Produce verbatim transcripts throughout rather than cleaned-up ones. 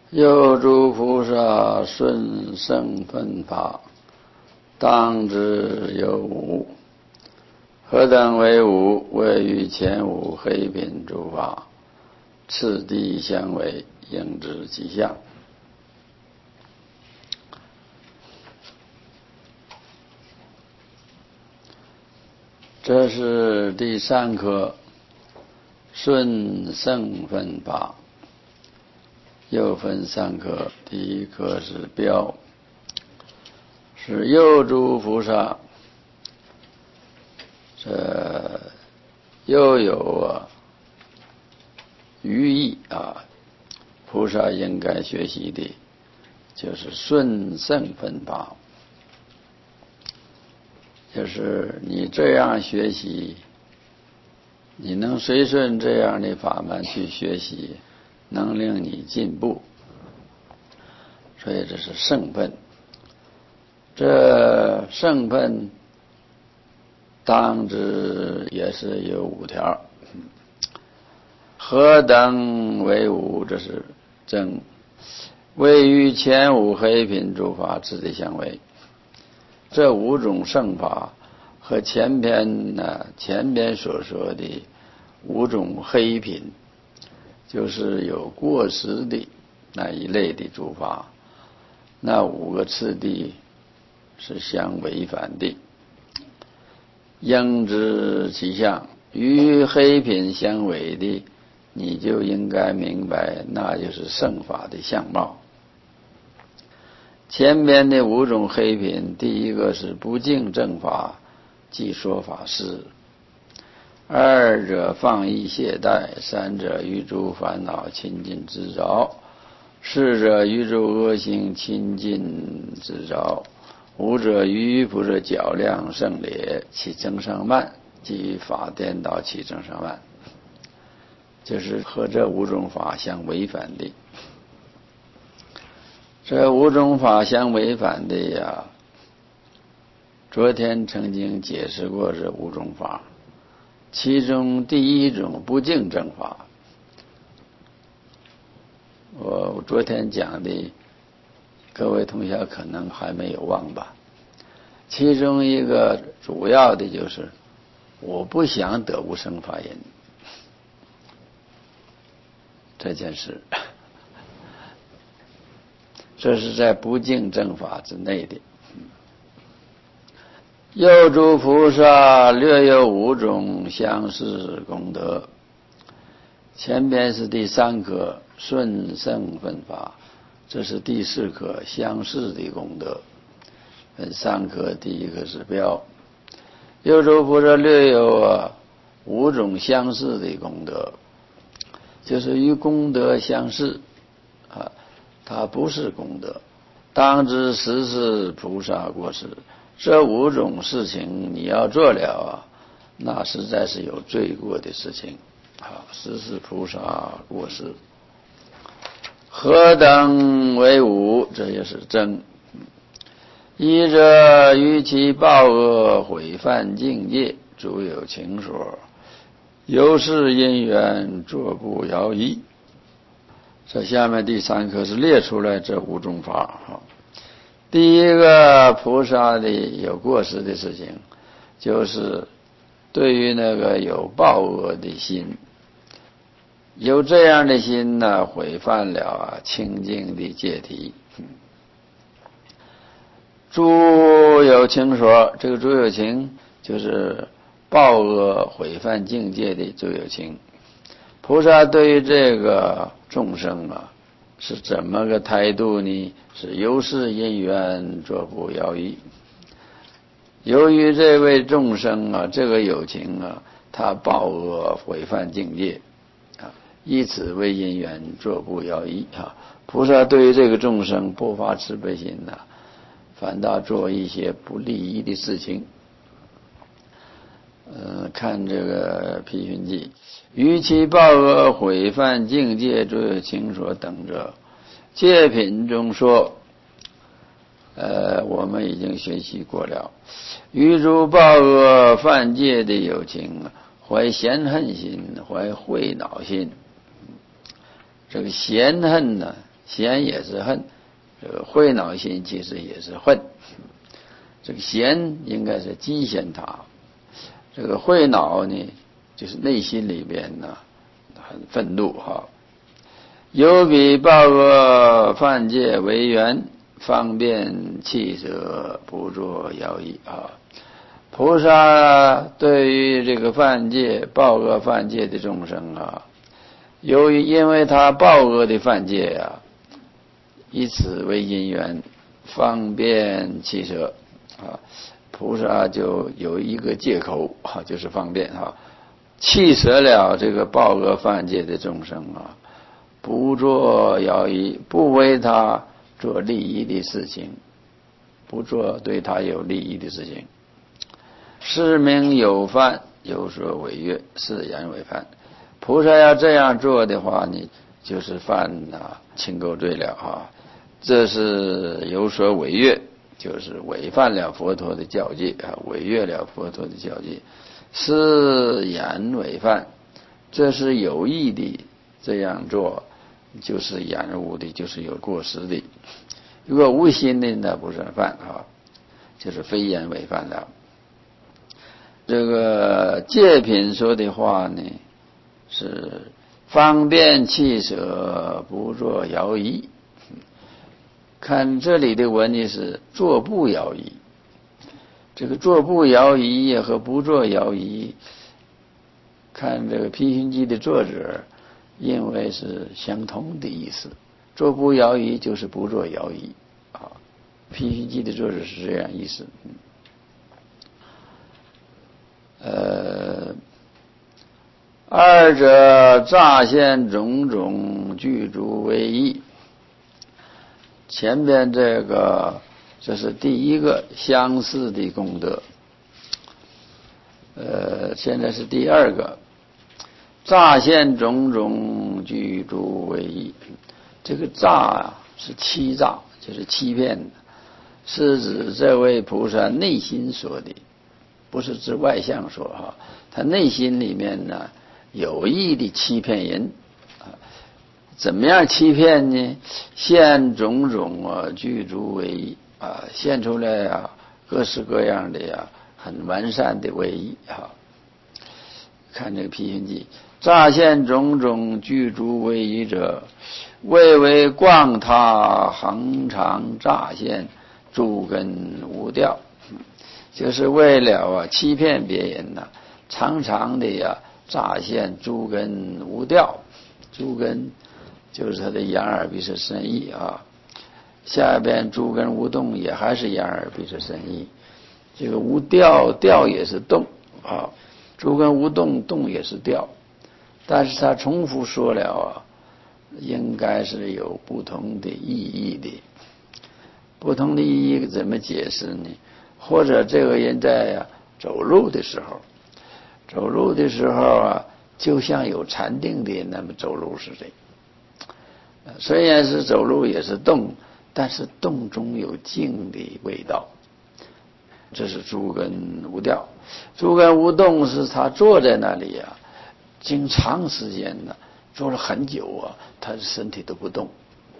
有诸菩萨顺生分法，当知有无。何等为无？谓于前无黑品诸法，次第相违，应知其相。这是第三课，顺生分法。又分三课，第一课是标，是有诸菩萨，这又有啊寓意啊，菩萨应该学习的，就是顺生分法，就是你这样学习，你能随顺这样的法门去学习，能令你进步，所以这是圣分。这圣分当知也是有五条。何等为无？这是正。谓于前五黑品诸法，次第相违。这五种圣法和前边呢，前边所说的五种黑品，就是有过失的那一类的诸法，那五个次第是相违反的。应知其相，与黑品相违的，你就应该明白，那就是圣法的相貌。前边的五种黑品，第一个是不净正法，即说法事；二者放逸懈怠；三者于诸烦恼亲近自着；四者于诸恶行亲近自着；五者于不是较量胜劣，其增上慢，即法颠倒其增上慢，就是和这五种法相违反的。这五种法相违反的呀，昨天曾经解释过这五种法，其中第一种不净正法，我昨天讲的，各位同学可能还没有忘吧。其中一个主要的就是我不想得无生法忍这件事，这是在不净正法之内的。有诸菩萨略有五种相似功德。前边是第三课顺生分法，这是第四课相似的功德。分三课，第一个是标。有诸菩萨略有啊五种相似的功德，就是与功德相似啊，它不是功德。当知实是菩萨过失。这五种事情你要做了啊，那实在是有罪过的事情啊，实是菩萨过失。何等为无？这也是真。一者于其报恶毁犯境界，诸有情说，由是因缘作不摇移。这下面第三课是列出来这五种法哈。第一个菩萨的有过失的事情，就是对于那个有报恶的心，有这样的心呢，毁犯了啊清净的戒体。诸有情说，这个诸有情就是报恶毁犯境界的诸有情。菩萨对于这个众生啊，是怎么个态度呢？是由是因缘作不摇移。由于这位众生啊，这个有情啊，他报恶毁犯境界啊，以此为因缘作不摇移啊。菩萨对于这个众生不发慈悲心呐、啊，反倒做一些不利益的事情。呃，看这个批训记，于其报恶毁犯境界诸有情说等者，戒品中说，呃，我们已经学习过了。于诸报恶犯戒的有情，怀嫌恨心，怀恚恼心。这个嫌恨呢， 嫌也是恨，这个慧恼心其实也是恨。这个嫌应该是讥嫌他，这个慧恼呢，就是内心里边呢很愤怒哈。有比报恶犯戒为缘，方便弃舍，不作妖异啊。菩萨对于这个犯戒报恶犯戒的众生啊，由于因为他报恶的犯戒啊，以此为因缘，方便弃舍啊，菩萨就有一个借口啊，就是方便啊，弃舍了这个报恶犯戒的众生啊，不做妖异，不为他做利益的事情，不做对他有利益的事情。是名有犯，有所违越，是言为犯。菩萨要这样做的话呢，就是犯啊轻垢罪了啊。这是有所违越，就是违反了佛陀的教戒啊，违越了佛陀的教戒。是言为犯，这是有意的这样做，就是延误的，就是有过失的。如果无心的，那不是犯啊，就是非言为犯了。这个戒品说的话呢，是方便弃舍，不作摇移。看这里的文呢是做不摇移，这个做不摇移和不做摇移，看这个批评记的作者因为是相同的意思，做不摇移就是不做摇移啊，批评记的作者是这样意思。呃，二者乍现种种，具足为义。前边这个这是第一个相似的功德，呃，现在是第二个乍现种种，具足为义。这个诈啊是欺诈，就是欺骗的，是指这位菩萨内心说的，不是指外相说哈。他内心里面呢有意的欺骗人啊，怎么样欺骗呢？现种种啊，具足为义啊，现出来啊各式各样的呀、啊、很完善的为义啊。看这个批评记，乍现种种，具足为义者，谓为谤他，恒常乍现，诸根无调。就是为了啊欺骗别人呐、啊，常常的呀乍现诸根无调。诸根就是他的眼耳鼻舌身意啊，下边诸根无动也还是眼耳鼻舌身意。这个无调，调也是动啊，诸根无动，动也是调，但是他重复说了啊，应该是有不同的意义的。不同的意义怎么解释呢？或者这个人在啊走路的时候，走路的时候啊，就像有禅定的人那么走路似的。虽然是走路也是动，但是动中有静的味道。这是诸根无调。诸根无动是他坐在那里啊，经长时间呢，坐了很久啊，他的身体都不动。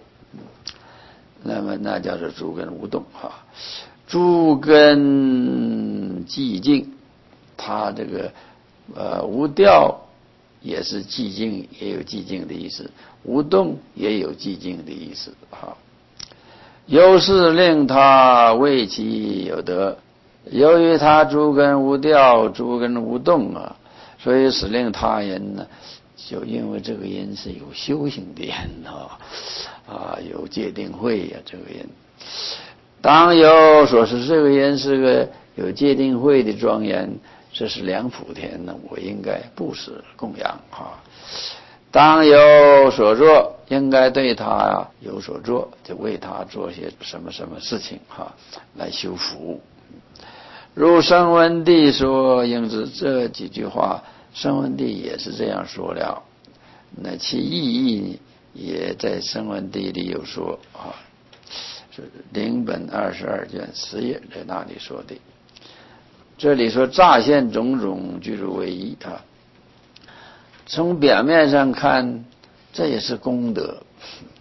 那么那叫做诸根无动啊。诸根寂静，他这个呃无调也是寂静，也有寂静的意思，无动也有寂静的意思啊。由是令他为其有德，由于他诸根无调，诸根无动啊，所以使令他人呢，就因为这个人是有修行的人啊，啊有戒定慧呀、啊，这个人。当有说是这个人是个有戒定慧的庄严，这是良福田呢，我应该布施供养啊。当有所做，应该对他啊有所做，就为他做些什么什么事情哈，来修福。如声闻地说，应知这几句话，声闻地也是这样说了，那其意义也在声闻地里有说啊，是灵本二十二卷十页在那里说的。这里说乍现种种，具足为义啊。从表面上看，这也是功德，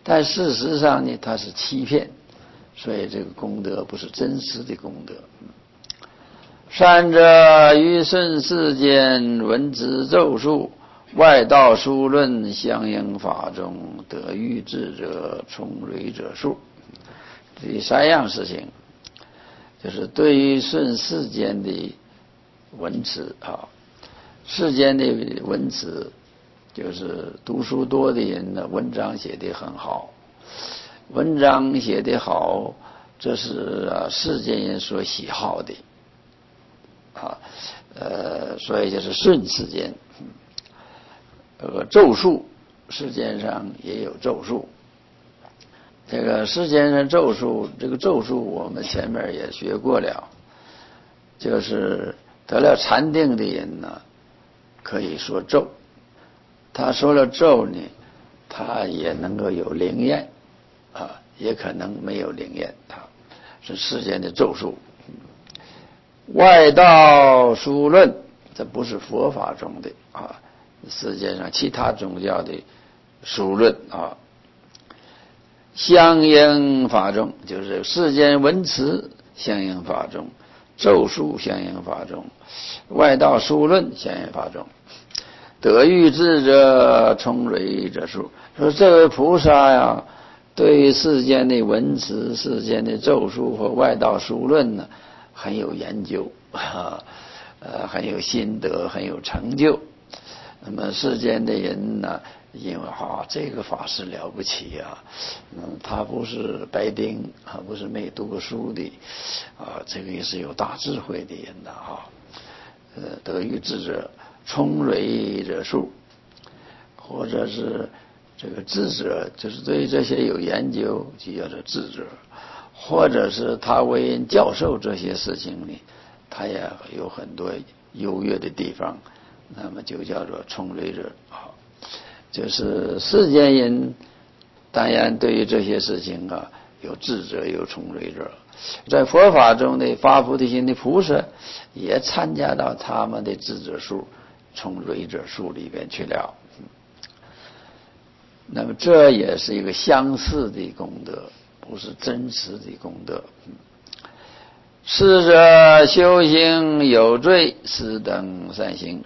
但事实上呢，它是欺骗，所以这个功德不是真实的功德。善者于顺世间闻之咒术，外道书论相应法中，得欲智者从蕊者数。这三样事情，就是对于顺世间的文辞啊，世间的文辞，就是读书多的人呢，文章写得很好，文章写得好，这是啊世间人所喜好的啊，呃，所以就是顺世间。这个咒术，世间上也有咒术。这个世间上咒术，这个咒术我们前面也学过了，就是得了禅定的人呢，可以说咒。他说了咒呢，他也能够有灵验啊，也可能没有灵验，他是世间的咒术。外道书论，这不是佛法中的啊，世界上其他宗教的书论啊。相应法中，就是世间文辞相应法中，咒术相应法中，外道书论相应法中。得欲智者从蕊者数，说这位菩萨呀，对于世间的文辞、世间的咒术和外道书论呢，很有研究啊，呃，很有心得，很有成就。那么世间的人呢，因为啊，这个法师了不起啊，嗯，他不是白丁啊，不是没读过书的啊，这个也是有大智慧的人的啊。呃，得欲智者从蕊者数，或者是这个智者，就是对这些有研究，就叫做智者，或者是他为人教授这些事情呢，他也有很多优越的地方，那么就叫做从蕊者啊。就是世间人当然对于这些事情啊，有智者有从蕊者，在佛法中的发菩提心的菩萨也参加到他们的智者数从蕊者数里边去了。那么这也是一个相似的功德，不是真实的功德。逝者修行有罪，斯等善行。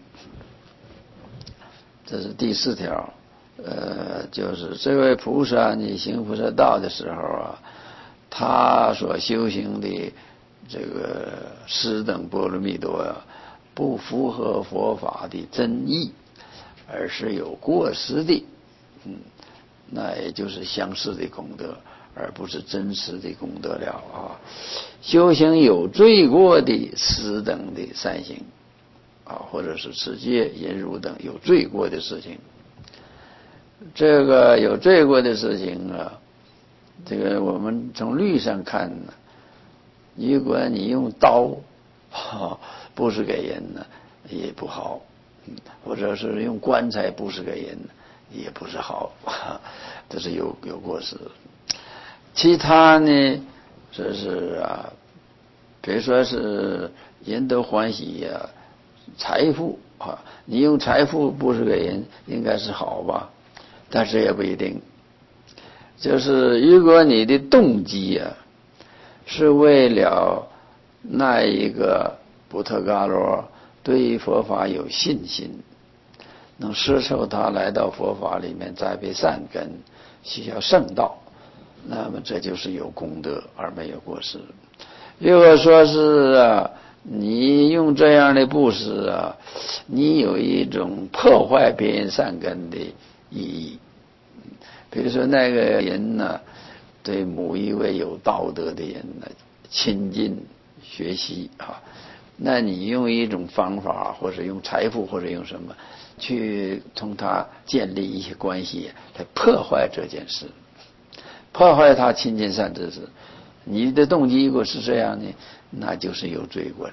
这是第四条，呃，就是这位菩萨你行菩萨道的时候啊，他所修行的这个十等波罗蜜多啊，不符合佛法的真义，而是有过失的，嗯，那也就是相似的功德，而不是真实的功德了啊。修行有罪过的十等的善行啊，或者是持戒、忍辱等有罪过的事情，这个有罪过的事情啊，这个我们从律上看呢，如果你用刀啊布施给人呢，也不好，或者是用棺材布施给人也不是好，这是有有过失。其他呢，这是啊，比如说是人都欢喜呀、啊，财富啊，你用财富布施给人，应该是好吧？但是也不一定。就是如果你的动机啊，是为了那一个布特伽罗对佛法有信心，能摄受他来到佛法里面栽培善根，需要圣道，那么这就是有功德而没有过失。如果说是啊，你用这样的布施啊，你有一种破坏别人善根的意义。比如说那个人呢，对某一位有道德的人呢亲近学习啊，那你用一种方法，或者用财富，或者用什么，去同他建立一些关系，来破坏这件事，破坏他亲近善知识。你的动机如果是这样呢，那就是有罪过了。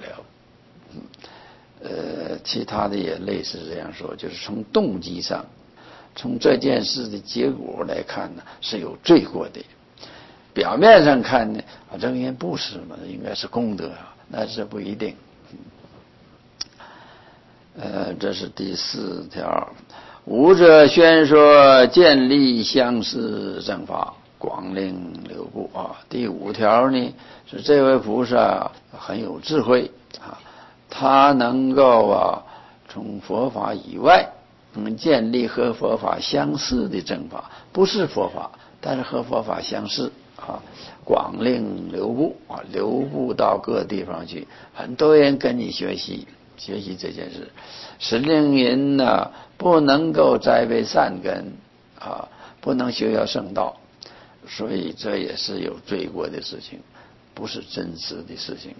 呃，其他的也类似这样说，就是从动机上，从这件事的结果来看呢，是有罪过的。表面上看呢，啊，这个人不是嘛，应该是功德啊，那是不一定。呃，这是第四条， 五者宣说建立相似正法，广令流布啊。第五条呢是这位菩萨很有智慧啊，他能够啊从佛法以外能建立和佛法相似的正法，不是佛法，但是和佛法相似啊，广令流布啊，流布到各地方去，很多人跟你学习学习这件事，使令人呢不能够栽培善根啊，不能学习圣道，所以这也是有罪过的事情，不是真实的事情。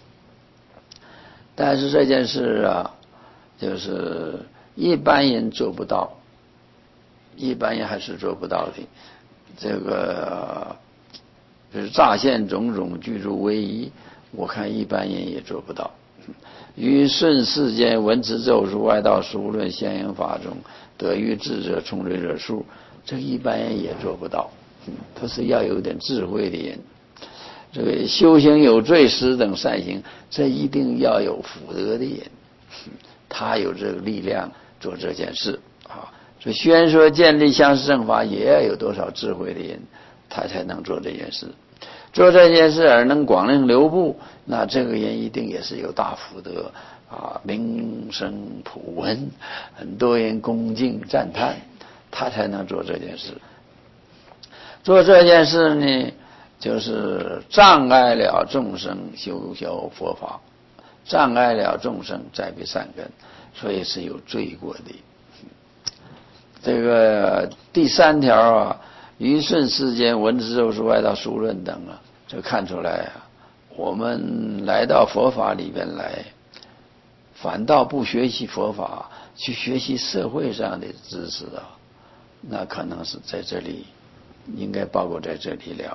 但是这件事啊，就是一般人做不到，一般人还是做不到的。这个就是乍现种种，具足唯一，我看一般人也做不到。于顺世间闻持咒术外道书论相应法中，得于智者从罪者数，这一般人也做不到。他是要有点智慧的人。这个修行有罪师等善行，这一定要有福德的人，他有这个力量做这件事啊。所以宣说建立相似正法，也要有多少智慧的人，他才能做这件事。做这件事而能广令流布，那这个人一定也是有大福德啊，名声普闻，很多人恭敬赞叹，他才能做这件事。做这件事呢，就是障碍了众生修修佛法，障碍了众生栽培善根，所以是有罪过的。这个第三条啊，于顺世间闻持咒术外道书论等啊，就看出来啊，我们来到佛法里边来，反倒不学习佛法，去学习社会上的知识啊，那可能是在这里应该包括在这里了。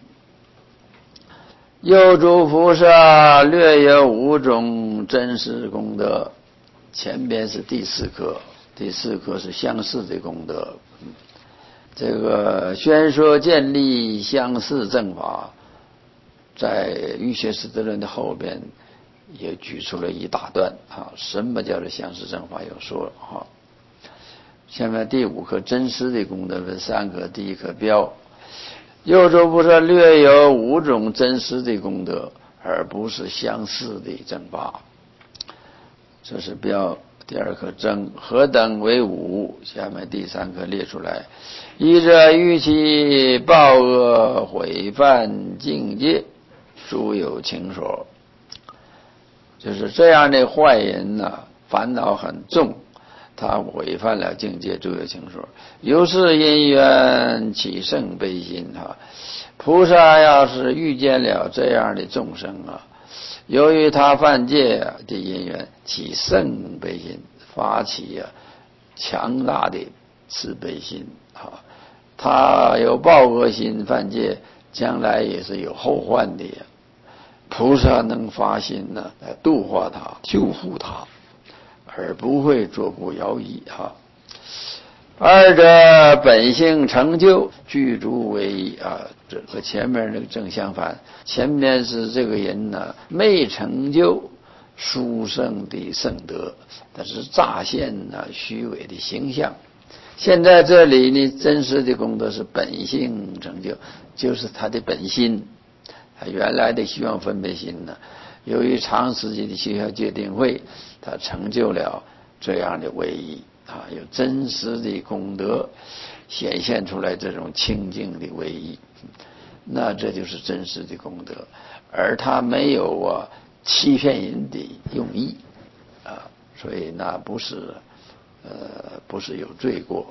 有诸菩萨略有五种真实功德，前边是第四课，第四课是相似的功德。这个宣说建立相似正法，在欲学识德论的后边也举出了一大段啊，什么叫做相似正法有说啊。下面第五课真实的功德分三课，第一课标。有诸菩萨略有五种真实的功德，而不是相似的正法，这是标。第二课正，何等为五？下面第三课列出来。一者欲其报恶毁犯境界，诸有情所。就是这样的坏人呢、啊，烦恼很重，他违反了境界，诸有情所。由是因缘起胜悲心啊！菩萨要是遇见了这样的众生啊，由于他犯戒的因缘起胜悲心，发起啊强大的慈悲心啊！他有报恶心犯戒，将来也是有后患的呀。菩萨能发心呢，来度化他，救护他，而不会做不摇移哈。二者本性成就，具足为一啊，这和前面那个正相反。前面是这个人呢没成就殊胜的圣德，但是乍现呢虚伪的形象。现在这里呢，真实的功德是本性成就，就是他的本心。他原来的希望分别心呢，由于长时间的修学戒定慧，他成就了这样的唯一啊，有真实的功德显现出来这种清净的唯一，那这就是真实的功德，而他没有啊欺骗人的用意啊，所以那不是呃不是有罪过。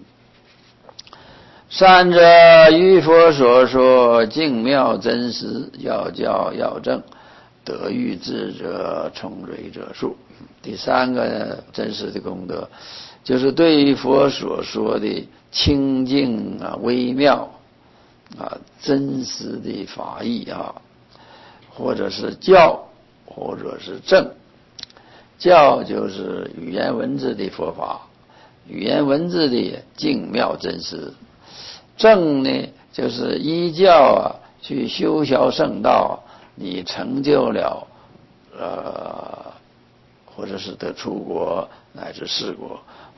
善者于佛所说净妙真实，要教要正，得欲智者从瑞者数。第三个真实的功德，就是对于佛所说的清净啊、微妙啊、真实的法义啊，或者是教，或者是正。教就是语言文字的佛法，语言文字的净妙真实。正呢，就是依教啊去修学圣道，你成就了呃，或者是得出国乃至世国，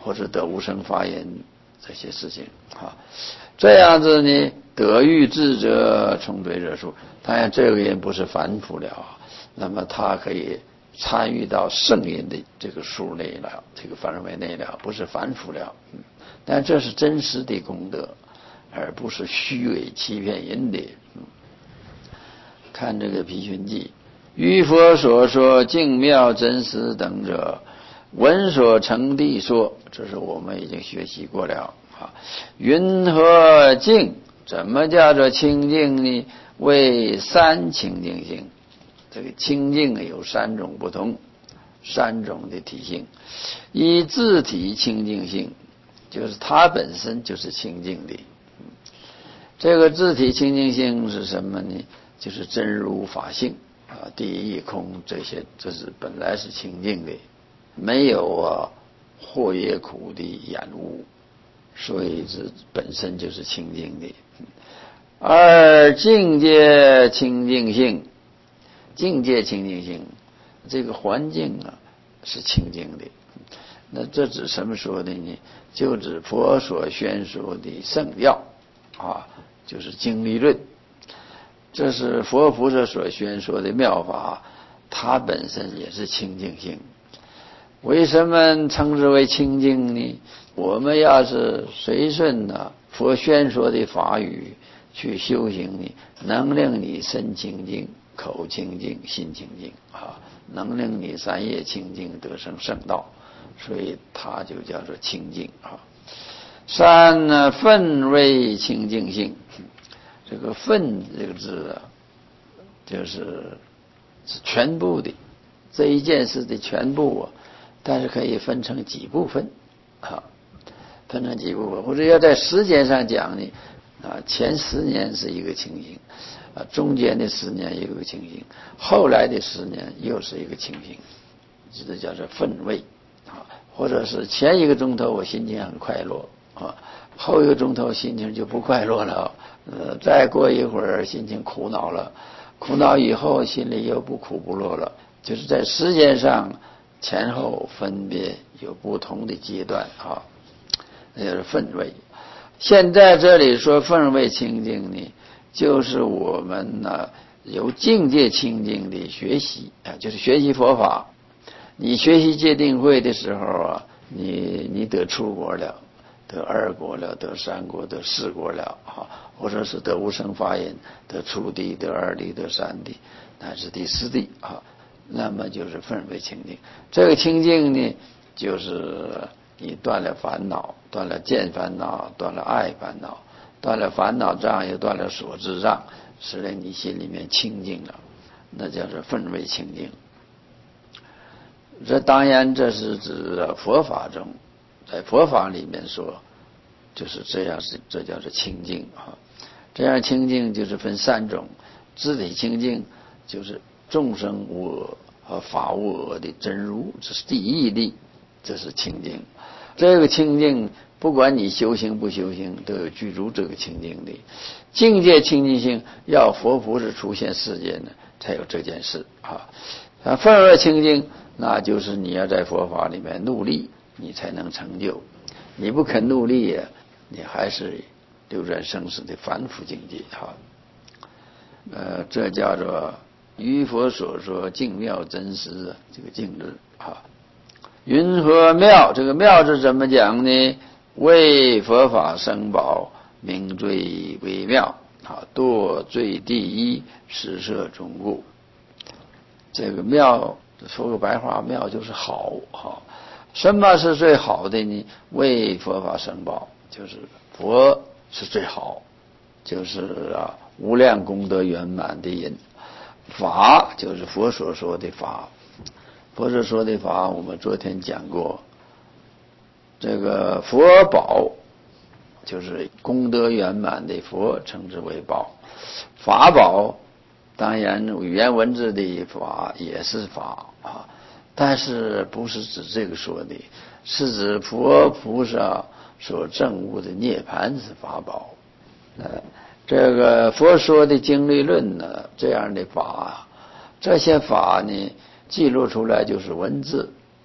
或者得无生法眼这些事情啊。这样子呢，得遇智者从对者数，当然这个人不是凡夫了，那么他可以参与到圣人的这个数内了，这个范围内了，不是凡夫了。嗯，但这是真实的功德，而不是虚伪欺骗人的。嗯，看这个毗熏记，于佛所说净妙真实等者，闻所成地说，这是我们已经学习过了啊。云何净？怎么叫做清净呢？为三清净性。这个清净有三种不同，三种的体性。一自体清净性，就是它本身就是清净的。这个自体清净性是什么呢？就是真如法性啊，第一空这些，这是本来是清净的，没有啊惑业苦的染污，所以这本身就是清净的。而境界清净性，境界清净性，这个环境啊是清净的。那这指什么说的呢？就指佛所宣说的圣教啊，就是经理论。这是佛菩萨所宣说的妙法，它本身也是清净性。为什么称之为清净呢？我们要是随顺呢佛宣说的法语去修行呢，能令你身清净、口清净、心清净啊，能令你三业清净得生圣道，所以它就叫做清净啊。三呢，分为清净性。这个分这个字啊，就是是全部的这一件事的全部啊，但是可以分成几部分啊，分成几部分，或者要在时间上讲呢啊，前十年是一个情形啊，中间的十年有一个情形，后来的十年又是一个情形，这叫做分位啊，或者是前一个钟头我心情很快乐啊，后一个钟头心情就不快乐了，呃，再过一会儿心情苦恼了，苦恼以后心里又不苦不乐了，就是在时间上前后分别有不同的阶段啊，那就是分位。现在这里说分位清净呢，就是我们呢由境界清净的学习啊，就是学习佛法。你学习戒定慧的时候啊，你你得出国了，得二国了，得三国，得四国了啊，或者是得无生法忍，得初地，得二地，得三地，乃至第四地啊，那么就是分为清净。这个清净呢，就是你断了烦恼，断了见烦恼，断了爱烦恼，断了烦恼障，又断了所知障，使得你心里面清净了，那叫做分为清净。这当然这是指佛法中，在佛法里面说就是这样，是这叫做清净啊。这样清净就是分三种，自体清净就是众生无我和法无我的真如，这是第一例，这是清净。这个清净不管你修行不修行，都有具足这个清净的境界清净性，要佛菩萨出现世间呢，才有这件事啊。啊，分而清净，那就是你要在佛法里面努力，你才能成就。你不肯努力呀，你还是流转生死的凡夫境界哈。呃，这叫做于佛所说净妙真实，这个净字啊。云何妙？这个妙是怎么讲呢？为佛法生宝，名最为妙啊，堕最第一，实摄中故。这个妙说个白话，妙就是好哈。什么是最好的呢？为佛法生宝，就是佛是最好，就是啊无量功德圆满的人。法就是佛所说的法，佛所说的法我们昨天讲过。这个佛宝就是功德圆满的佛，称之为宝。法宝当然语言文字的法也是法啊，但是不是指这个说的，是指佛菩萨所证悟的涅槃是法宝。呃，这个佛说的经律论呢，这样的法，这些法呢记录出来就是文字，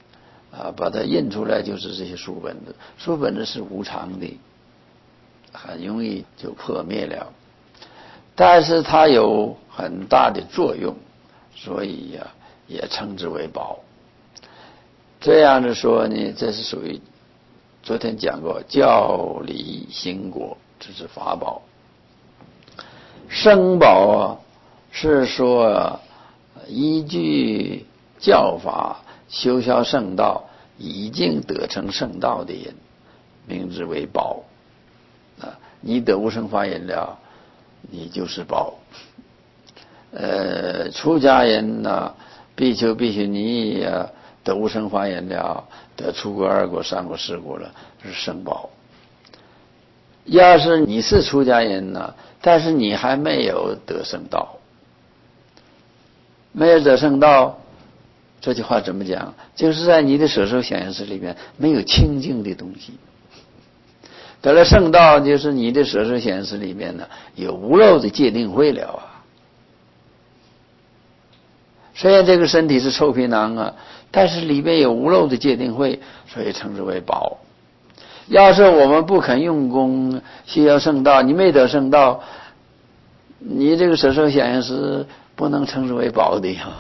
啊，把它印出来就是这些书本子。书本子是无常的，很容易就破灭了，但是它有很大的作用，所以呀、啊，也称之为宝。这样的说呢，这是属于昨天讲过教理行果，这是法宝。生宝啊，是说、啊、依据教法修销圣道，已经得成圣道的人，名之为宝啊。你得无生法忍了，你就是宝。呃，出家人呢、啊，比丘比丘尼呀，得无生法忍了，得出国二果三果四果了，是圣宝。要是你是出家人呢，但是你还没有得圣道，没有得圣道，这句话怎么讲？就是在你的舍受想行识里面没有清净的东西。得了圣道，就是你的舍受想行识里面呢有无漏的戒定慧了啊。虽然这个身体是臭皮囊啊，但是里面有无漏的戒定慧，所以称之为宝。要是我们不肯用功修销圣道，你没得圣道，你这个舍受想行识不能称之为宝的呀，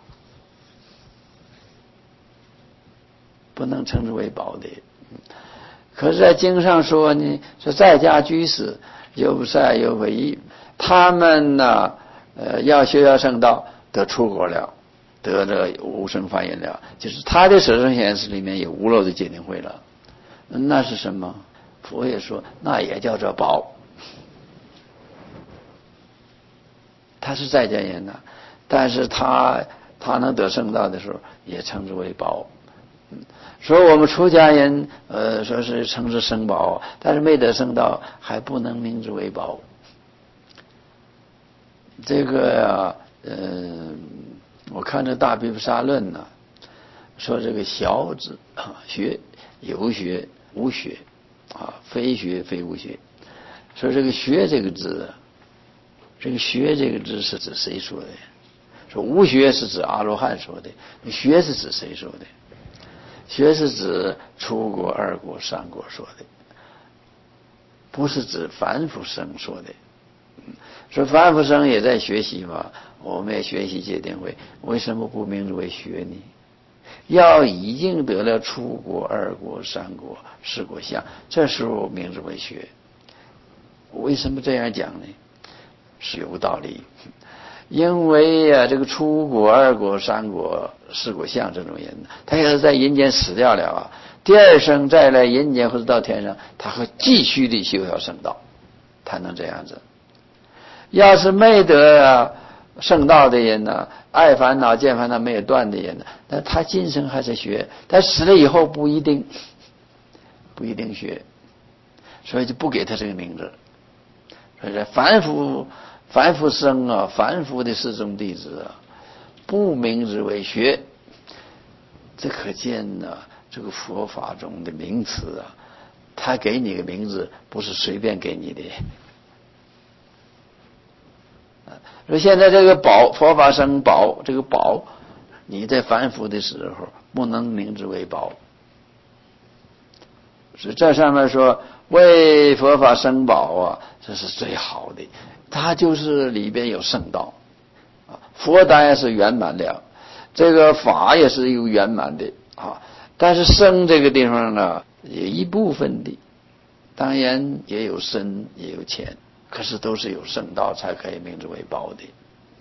不能称之为宝的。可是在经上说呢，说在家居士犹不赛犹不异，他们呢呃要修销圣道，得出国了，得了无生法忍了，就是他的舍受想行识里面有无漏的戒定慧了。那是什么？佛也说那也叫做宝。他是在家人呐、啊，但是他他能得圣道的时候也称之为宝。说我们出家人呃说是称之圣宝，但是没得圣道还不能名之为宝。这个啊呃我看这大毗婆沙论呢、啊，说这个小字啊，学有学无学啊，非学非无学。说这个学这个字，这个学这个字是指谁说的？说无学是指阿罗汉说的，学是指谁说的？学是指出国二果三果说的，不是指凡夫生说的。说凡夫生也在学习嘛，我们也学习戒定慧，为什么不名之为学呢？要已经得了出国二果三果四果相，这时候名之为学。为什么这样讲呢？是有道理。因为啊，这个出果二果三果四果相这种人，他要是在人间死掉了啊，第二生再来人间或者到天上，他会继续的修销圣道，他能这样子。要是没得啊圣道的人呢、啊，爱烦恼见烦恼没有断的人呢、啊，那他今生还是学，但死了以后不一定，不一定学，所以就不给他这个名字。所以凡夫凡夫生啊，凡夫的四众弟子啊，不名之为学。这可见呢、啊，这个佛法中的名词啊，他给你个名字不是随便给你的。说现在这个宝，佛法生宝，这个宝，你在凡夫的时候不能名之为宝。是这上面说为佛法生宝啊，这是最好的，它就是里边有圣道啊，佛当然是圆满的，这个法也是有圆满的啊，但是生这个地方呢，有一部分的，当然也有深也有浅，可是都是有圣道才可以名之为宝的。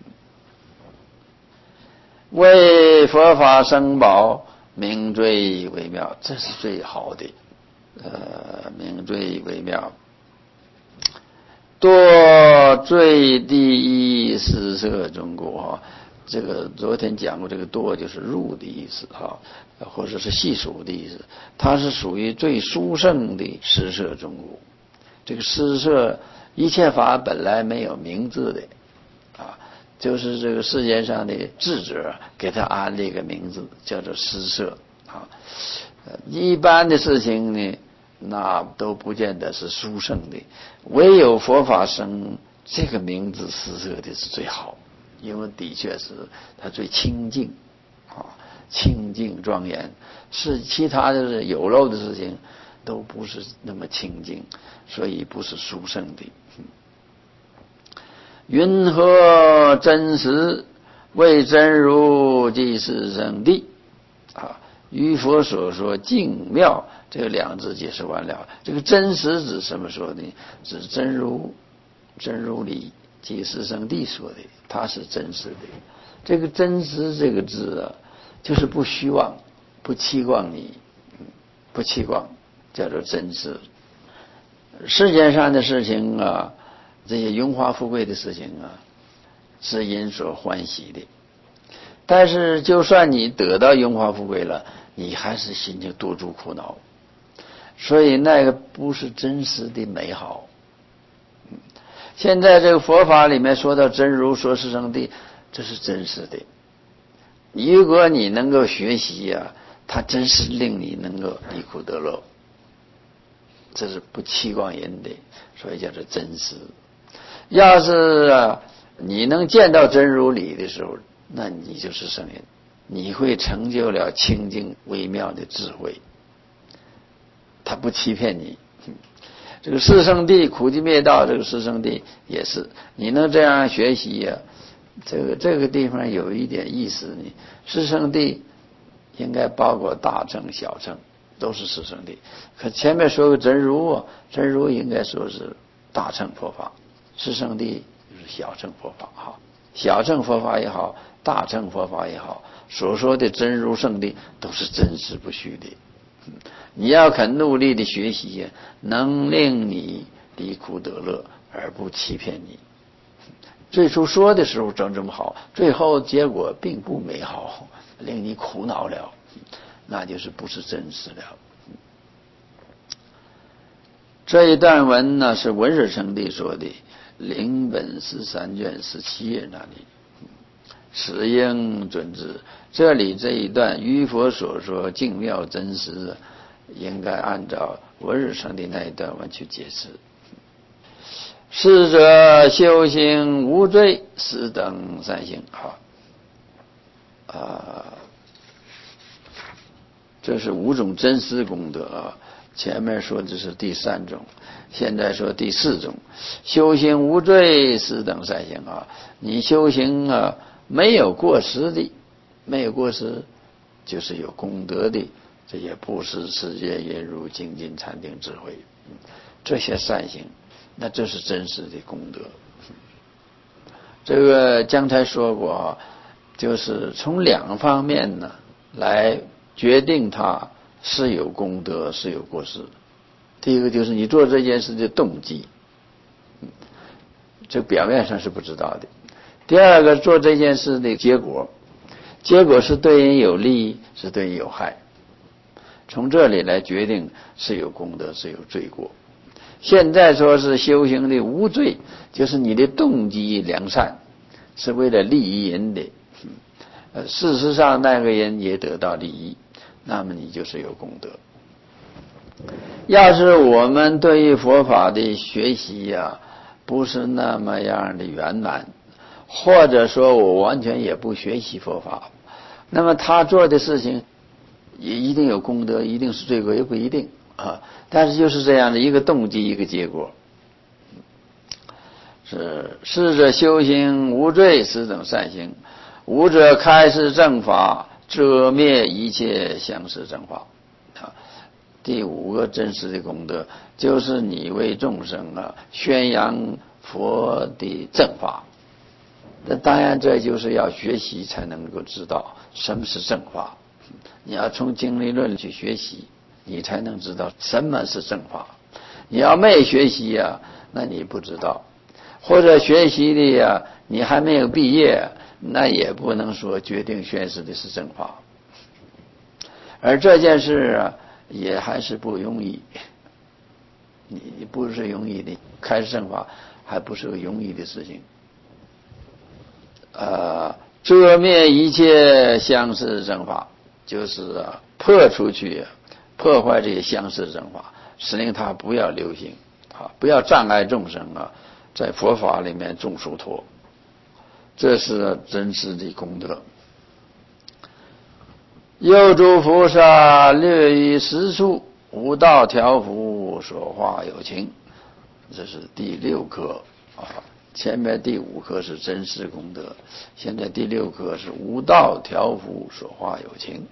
为佛法生宝，名最微妙，这是最好的。呃，名最微妙，多最第一施设中国哈，这个昨天讲过，这个多就是入的意思哈，或者是细数的意思，它是属于最殊胜的施设中国。这个施设一切法本来没有名字的啊，就是这个世界上的智者给他安了一个名字，叫做施设啊。一般的事情呢，那都不见得是殊胜的，唯有佛法生这个名字施设的是最好，因为的确是它最清净啊， 清净庄严，是其他的有漏的事情都不是那么清净，所以不是殊胜的。云何真实为真如即是圣谛啊？于佛所说净妙，这个两字解释完了。这个真实指什么说的？指真如，真如理即是圣谛说的，它是真实的。这个真实这个字啊，就是不虚妄，不欺妄你，不欺妄，叫做真实。世界上的事情啊，这些荣华富贵的事情啊，是人所欢喜的。但是就算你得到荣华富贵了，你还是心情多诸苦恼，所以那个不是真实的美好。现在这个佛法里面说到真如，说是圣谛，这是真实的。如果你能够学习呀、啊，它真是令你能够离苦得乐，这是不欺妄人的，所以叫做真实。要是啊，你能见到真如理的时候，那你就是圣人，你会成就了清净微妙的智慧，他不欺骗你。这个四圣谛苦集灭道，这个四圣谛也是，你能这样学习呀、啊？这个这个地方有一点意思呢。四圣谛应该包括大乘小乘，都是四圣谛。可前面说个真如啊，真如应该说是大乘佛法，四圣谛就是小乘佛法哈。小乘佛法也好，大乘佛法也好，所说的真如圣谛都是真实不虚的。你要肯努力的学习，能令你离苦得乐，而不欺骗你。最初说的时候正这么好，最后结果并不美好，令你苦恼了，那就是不是真实了。这一段文呢，是文殊圣谛说的，灵本十三卷十七页那里，此应准之。这里这一段于佛所说净妙真实，应该按照文殊圣谛那一段文去解释。是者修行无罪，十等三行。好，啊，这是五种真实功德啊。前面说的是第三种，现在说第四种。修行无罪，十等三行啊。你修行啊，没有过失的，没有过失，就是有功德的。这些布施、持戒、忍辱、精进、禅定、智慧，这些善行，那这是真实的功德。这个刚才说过啊，就是从两方面呢来决定它是有功德是有过失。第一个就是你做这件事的动机，这表面上是不知道的。第二个，做这件事的结果，结果是对人有利是对人有害，从这里来决定是有功德是有罪过。现在说是修行的无罪，就是你的动机良善，是为了利益人的，呃，事实上那个人也得到利益，那么你就是有功德。要是我们对于佛法的学习呀、啊，不是那么样的圆满，或者说我完全也不学习佛法，那么他做的事情也一定有功德，一定是罪过，也不一定啊。但是就是这样的一个动机，一个结果。是是者修行无罪，十等善行。无者开示正法，遮灭一切相似正法。啊，第五个真实的功德，就是你为众生啊宣扬佛的正法。那当然，这就是要学习才能够知道什么是正法。你要从经理论去学习，你才能知道什么是正法。你要没学习呀、啊，那你不知道。或者学习的呀，你还没有毕业，那也不能说决定宣示的是正法。而这件事啊，也还是不容易。你不是容易的，开示正法还不是个容易的事情。呃，遮灭一切相似正法，就是啊，破出去，破坏这些相似正法，使令它不要流行啊，不要障碍众生啊。在佛法里面种殊陀，这是真实的功德。 又诸菩萨略于实处，无道调伏，说话有情。这是第六课啊，前面第五课是真实功德，现在第六课是无道调伏，说话有情。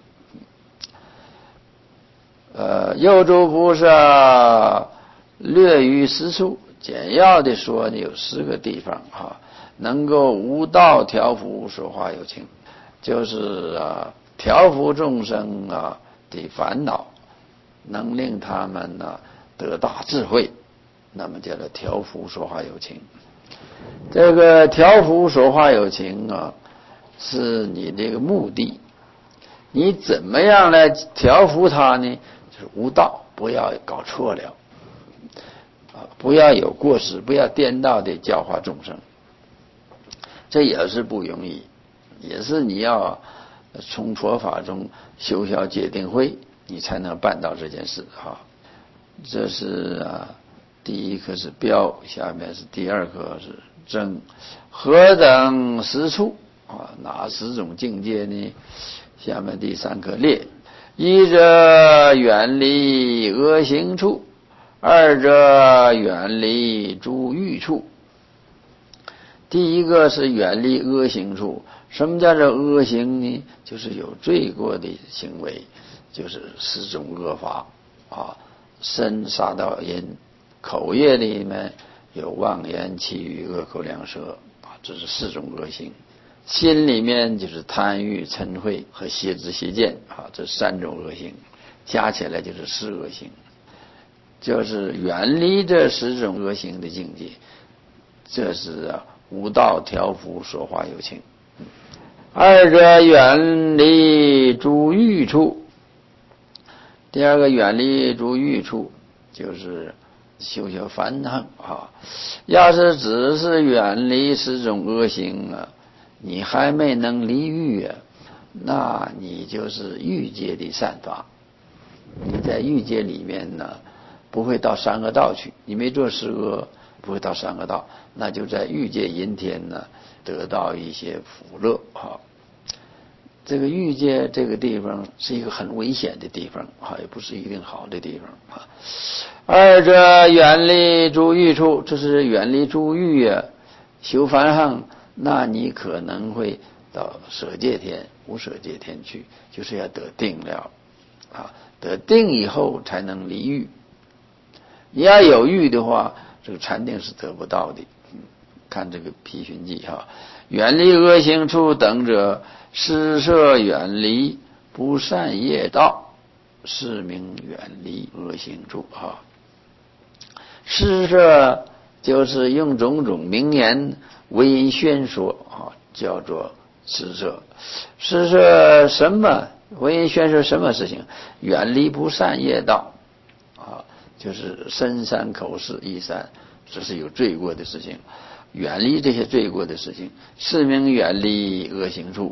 呃，又诸菩萨略于实处，简要的说呢，有十个地方啊，能够无道调伏，说话有情，就是啊。调伏众生啊的烦恼，能令他们呢、啊、得大智慧，那么叫做调伏说话有情。这个调伏说话有情啊，是你这个目的。你怎么样来调伏他呢？就是无道，不要搞错了啊，不要有过失，不要颠倒的教化众生。这也是不容易，也是你要从佛法中修消戒定慧，你才能办到这件事哈。这是啊，第一课是标，下面是第二课是正。何等十处啊？哪十种境界呢？下面第三课列。一者远离恶行处，二者远离诸欲处。第一个是远离恶行处。什么叫做恶行呢？就是有罪过的行为，就是十种恶法啊，身杀盗淫，口业里面有妄言绮语恶口两舌啊，这是四种恶行。心里面就是贪欲嗔恚和邪知邪见啊，这三种恶行加起来就是十恶行，就是远离这十种恶行的境界，这是啊无道调伏，说话有情。二者远离诸欲处。第二个远离诸欲处，就是修修烦恨啊。要是只是远离十种恶行啊，你还没能离欲啊，那你就是欲界的善法。你在欲界里面呢，不会到三恶道去，你没做十恶，不会到三恶道，那就在欲界阴天呢得到一些福乐啊。这个欲界这个地方是一个很危险的地方啊，也不是一定好的地方啊。二者远离诸欲处，这是远离诸欲啊，修梵行，那你可能会到舍界天、无舍界天去，就是要得定了啊，得定以后才能离欲。你要有欲的话，这个禅定是得不到的。看这个毗寻记哈，远离恶行处等者，施设远离不善业道，是名远离恶行处哈。施设就是用种种名言为因宣说啊，叫做施设。施设什么？为因宣说什么事情？远离不善业道啊，就是身三口四意三，这是有罪过的事情。远离这些罪过的事情，是名远离恶行处。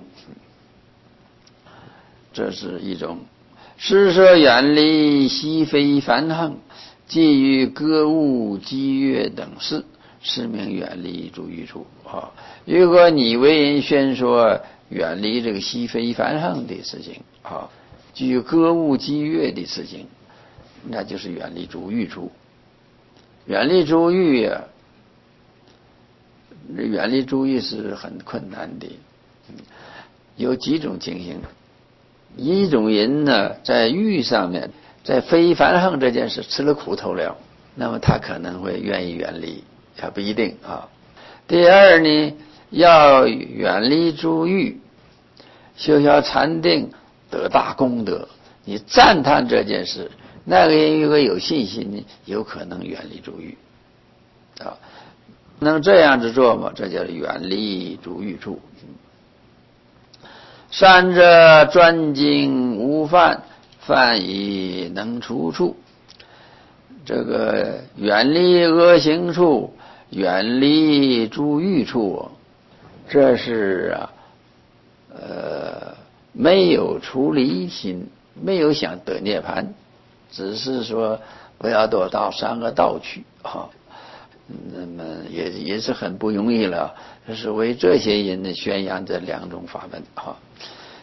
这是一种。施设远离习非梵行，即于歌舞伎乐等事，是名远离诸欲处啊。如果你为人宣说远离这个习非梵行的事情啊，基于歌舞伎乐的事情，那就是远离诸欲处。远离诸欲啊，远离诸欲是很困难的。有几种情形，一种人呢，在欲上面，在非梵行这件事吃了苦头了，那么他可能会愿意远离，也不一定啊。第二呢，要远离诸欲，修修禅定，得大功德。你赞叹这件事，那个人如果有信心呢，有可能远离诸欲啊。能这样子做吗？这叫远离诸欲处。三者专精无犯，犯以能除处。这个远离恶行处，远离诸欲处，这是啊，呃，没有出离心，没有想得涅槃，只是说不要多到三恶道去啊。那么也也是很不容易了，这是为这些人呢宣扬这两种法门哈。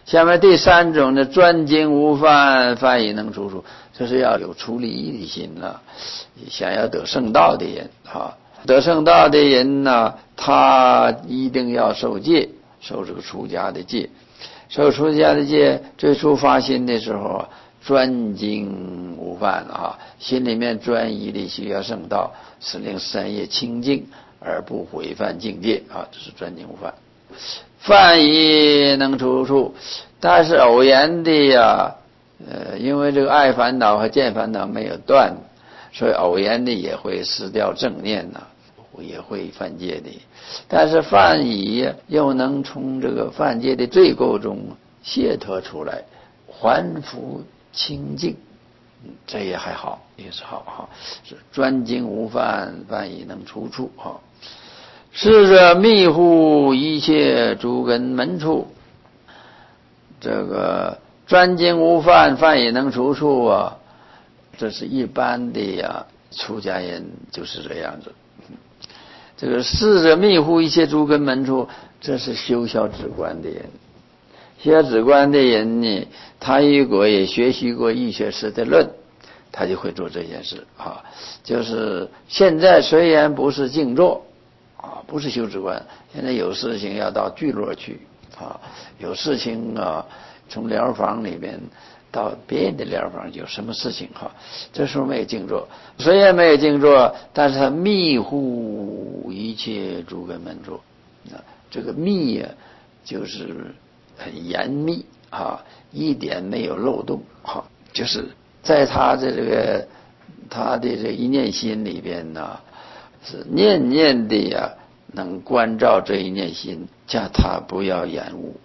下面第三种呢，专精无犯，犯亦能除处，这是要有出离意的心了。想要得圣道的人啊，得圣道的人呢，他一定要受戒，受这个出家的戒。受出家的戒，最初发心的时候，专精无犯啊，心里面专一的需要圣道，使令三业清净而不毁犯境界啊，这是专精无犯。犯亦能除处，但是偶然的呀，呃，因为这个爱烦恼和见烦恼没有断，所以偶然的也会失掉正念呐、啊，也会犯戒的。但是犯已又能从这个犯戒的罪垢中解脱出来，还复清净，这也还好，也是好哈。是专精无犯，犯亦能除处哈。是者密乎一切诸根门处，这个专精无犯，犯也能除处啊，这是一般的呀，出家人就是这样子。这个是者密乎一切诸根门处，这是修小止观的人。修小止观的人呢，他如果也学习过易学师的论，他就会做这件事啊。就是现在虽然不是静坐啊，不是修止观，现在有事情要到聚落去啊，有事情啊，从疗房里面到别人的疗房，有什么事情哈、啊，这时候没有静坐，虽然没有静坐，但是他密乎一切诸根门处啊，这个密啊，就是很严密啊，一点没有漏洞啊，就是在他的这个他的这一念心里边呢。是念念的呀，能关照这一念心，叫他不要延误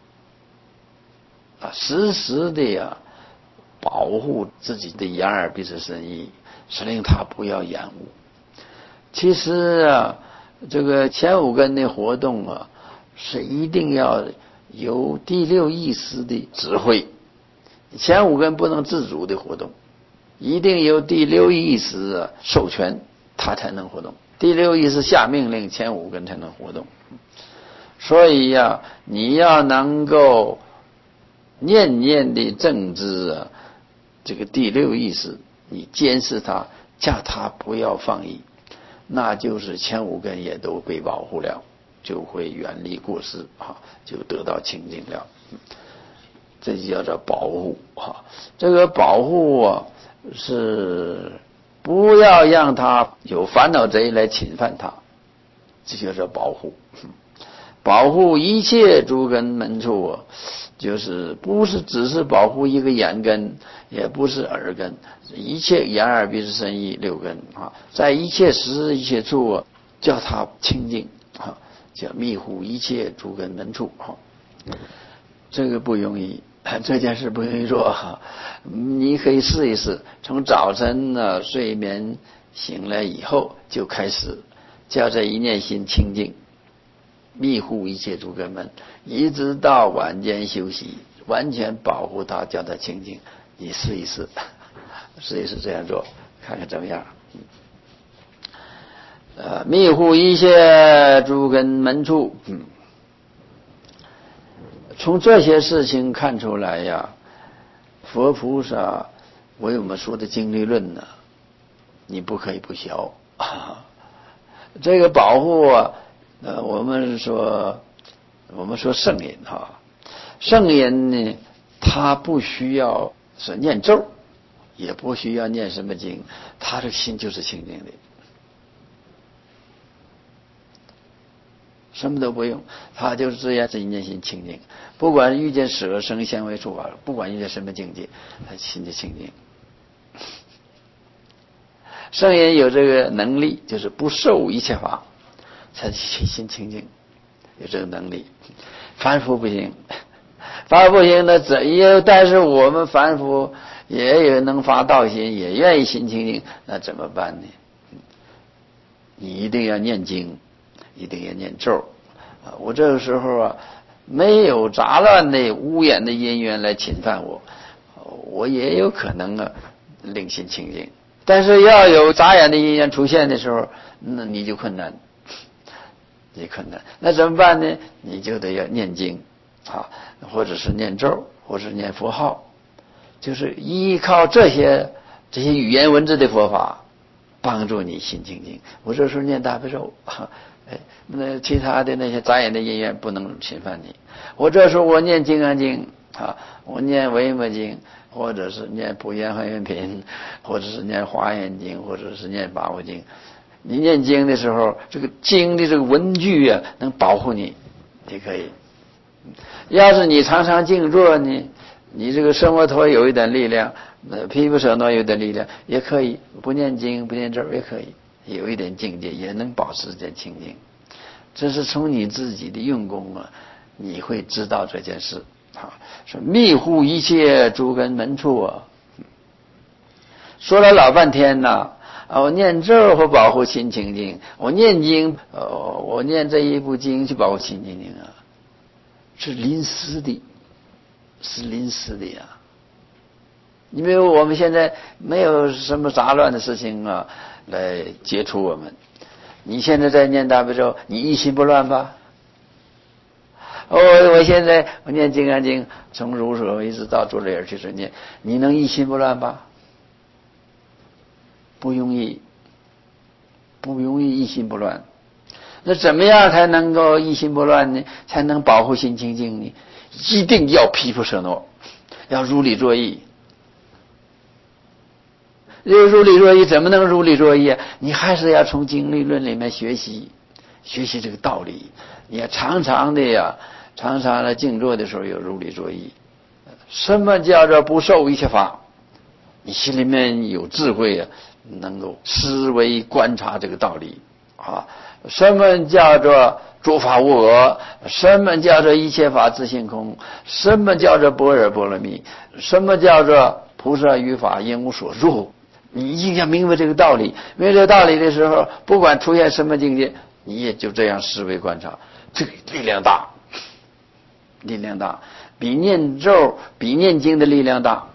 啊，时时的呀保护自己的眼耳鼻舌身意，使令他不要延误。其实啊，这个前五根的活动啊，是一定要由第六意识的指挥，前五根不能自主的活动，一定由第六意识啊授权。它才能活动，第六意识下命令，前五根才能活动。所以呀、啊，你要能够念念的正知啊，这个第六意识，你监视它，叫它不要放逸，那就是前五根也都被保护了，就会远离过失啊，就得到清净了。这就叫做保护啊，这个保护啊是。不要让他有烦恼贼来侵犯他，这就是保护。保护一切诸根门处啊，就是不是只是保护一个眼根，也不是耳根，一切眼耳鼻舌身意六根啊，在一切时一切处啊，叫他清净啊，叫密乎一切诸根门处啊，这个不容易。这件事不容易做，你可以试一试。从早晨呢睡眠醒来以后就开始，叫这一念心清净，密护一切诸根门，一直到晚间休息，完全保护它，叫它清净。你试一试，试一试这样做，看看怎么样。呃，密护一切诸根门处，嗯。从这些事情看出来呀，佛菩萨为我们说的经律论呢，你不可以不学啊。这个保护啊，呃，我们说，我们说圣人哈，圣人呢，他不需要是念咒，也不需要念什么经，他的心就是清净的。什么都不用，他就是这样，这一念心清净。不管遇见舍生香味触法，不管遇见什么境界，他心就清净。圣人有这个能力，就是不受一切法，才心清净，有这个能力。凡夫不行，凡夫不行，那怎也？但是我们凡夫也有能发道心，也愿意心清净，那怎么办呢？你一定要念经。一定要念咒啊！我这个时候啊，没有杂乱的污染的因缘来侵犯我，我也有可能啊令心清净。但是要有杂染的因缘出现的时候，那你就困难，你困难。那怎么办呢？你就得要念经啊，或者是念咒，或者是念佛号，就是依靠这些这些语言文字的佛法帮助你心清净。我这时候念大悲咒，哎，那其他的那些杂言的音乐不能侵犯你。我这时候我念金刚经啊，我念维摩经，或者是念普贤行愿品，或者是念华严经，或者是念法华经。你念经的时候，这个经的这个文句啊，能保护你，也可以。要是你常常静坐呢，你这个生活头有一点力量，呃，毗婆舍那有点力量，也可以不念经不念咒也可以，有一点境界也能保持这点清净。这是从你自己的用功啊，你会知道这件事。好，说密护一切诸根门处啊，说了老半天呐。啊，我念咒会保护心清净，我念经，呃，我念这一部经去保护心清净啊，是临时的，是临时的呀。因为我们现在没有什么杂乱的事情啊来接触我们。你现在在念大悲咒，你一心不乱吧？我我现在我念金刚经，从入手一直到住脸去是念，你能一心不乱吧？不容易，不容易一心不乱。那怎么样才能够一心不乱呢？才能保护心清净呢？一定要毗婆舍那，要如理作意。这如理作意怎么能如理作意啊？你还是要从经理论里面学习，学习这个道理。你要常常的呀，常常的静坐的时候有如理作意。什么叫做不受一切法？你心里面有智慧啊，能够思维观察这个道理啊。什么叫做诸法无我？什么叫做一切法自性空？什么叫做般若波罗蜜？什么叫做菩萨于法应无所住？你一定要明白这个道理。明白这个道理的时候，不管出现什么境界，你也就这样思维观察，这个力量大，力量大，比念咒、比念经的力量大。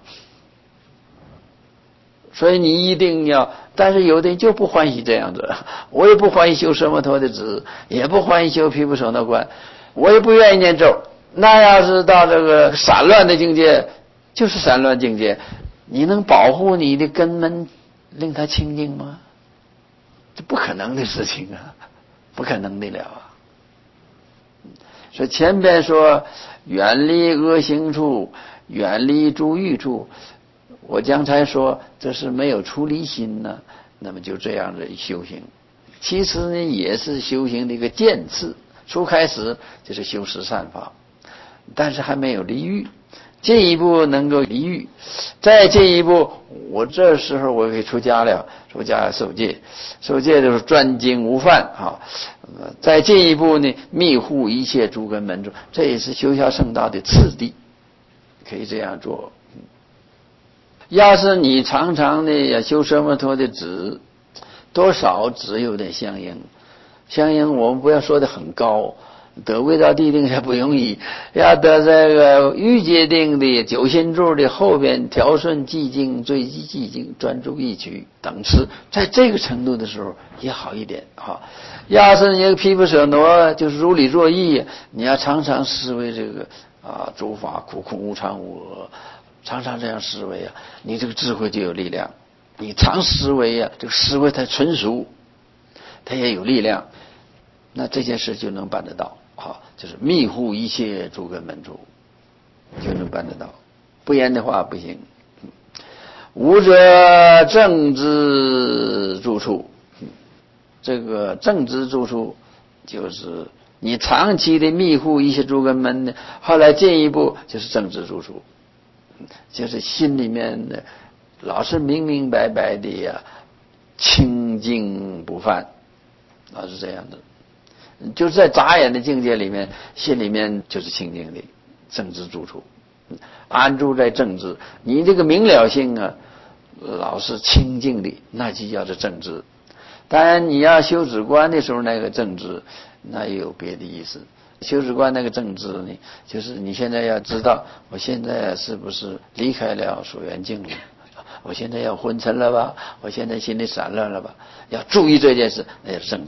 所以你一定要，但是有的人就不欢喜这样子，我也不欢喜修奢摩他的止，也不欢喜修毗婆舍那观，我也不愿意念咒。那要是到这个散乱的境界，就是散乱境界，你能保护你的根门，令它清净吗？这不可能的事情啊，不可能的了啊。所以前边说远离恶行处，远离诸欲处。我刚才说这是没有出离心呢，那么就这样的修行，其实呢也是修行的一个渐次。初开始就是修十善法，但是还没有离欲，进一步能够离欲，再进一步，我这时候我可以出家了，出家受戒，受戒就是专精无犯啊。再进一步呢，密护一切诸根门处，这也是修下圣道的次第，可以这样做。要是你常常的修奢摩他的止，多少只有点相应，相应我们不要说的很高，得味道地定还不容易，要得这个欲界定的九心柱的后边调顺寂静、最寂静、专注一举等次，在这个程度的时候也好一点哈。要是你毗婆舍那就是如理作意，你要常常思维这个啊诸法苦空无常无我。常常这样思维啊，你这个智慧就有力量。你常思维啊，这个思维它纯熟，它也有力量，那这件事就能办得到。好，就是密护一切诸根门处，就能办得到。不然的话不行。无者正知住处，这个正知住处就是你长期的密护一切诸根门呢，后来进一步就是正知住处。就是心里面的老是明明白白的呀，清净不犯，老是这样的。就是在杂眼的境界里面，心里面就是清净的正知住处，安住在正知。你这个明了性啊，老是清净的，那就叫做正知。当然，你要修止观的时候，那个正知那也有别的意思。修止观那个正知呢，就是你现在要知道，我现在是不是离开了所缘境了？我现在要昏沉了吧？我现在心里散乱了吧？要注意这件事，那是正知。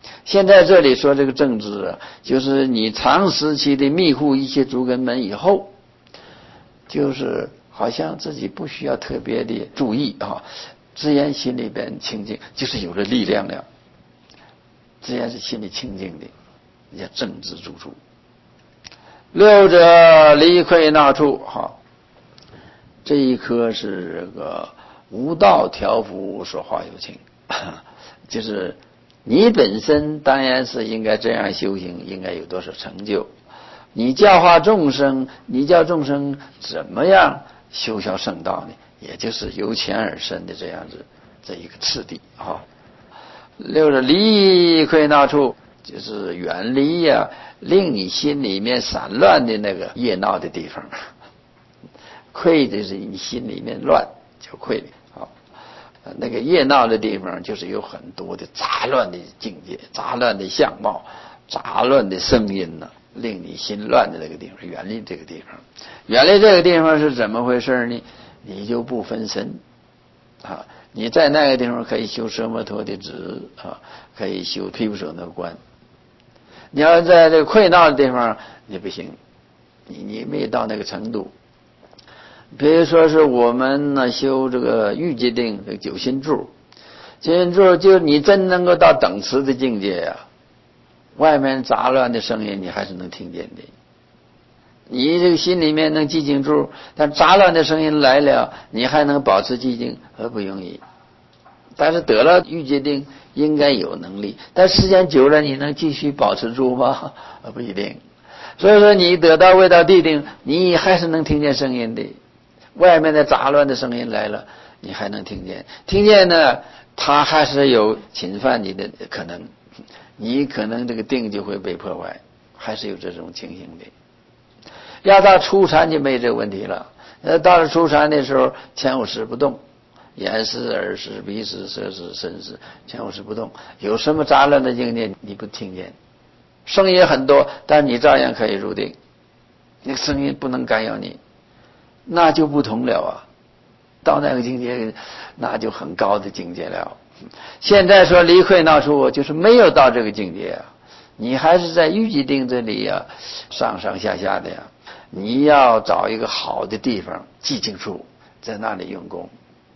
现在这里说这个正知啊，就是你长时期的密护一些诸根门以后，就是好像自己不需要特别的注意啊，自然心里边清净，就是有了力量了，自然是心里清净的，叫正知住处。六者离溃闹处，好，这一颗是这个无道调伏所化有情，就是你本身当然是应该这样修行，应该有多少成就。你教化众生，你教众生怎么样修效圣道呢？也就是由浅而深的这样子这一个次第啊。六者离溃闹处，就是远离呀、啊，令你心里面散乱的那个业闹的地方。溃就是你心里面乱，叫溃啊。那个业闹的地方，就是有很多的杂乱的境界、杂乱的相貌、杂乱的声音呢、啊，令你心乱的那个地方，远离这个地方。远离这个地方是怎么回事呢？你就不分身啊。你在那个地方可以修奢摩陀的止啊，可以修毗婆舍那观。你要在这个溃闹的地方，你不行，你你没到那个程度。比如说是我们呢修这个欲界定这个九心柱，九心柱就你真能够到等持的境界呀、啊，外面杂乱的声音你还是能听见的。你这个心里面能寂静住，但杂乱的声音来了，你还能保持寂静，而不容易。但是得了欲界定，应该有能力，但时间久了，你能继续保持住吗？不一定。所以说，你得到未到地定，你还是能听见声音的。外面的杂乱的声音来了，你还能听见。听见呢，它还是有侵犯你的可能，你可能这个定就会被破坏，还是有这种情形的。要到初禅就没这个问题了。呃，到了初禅的时候，前五识不动，眼识、耳识、鼻识、舌识、身识，前五识不动。有什么杂乱的境界，你不听见。声音很多，但你照样可以入定。那个声音不能干扰你，那就不同了啊。到那个境界，那就很高的境界了。现在说离溃闹处，就是没有到这个境界啊。你还是在欲界定这里呀、啊，上上下下的呀。你要找一个好的地方，寂静处，在那里用功。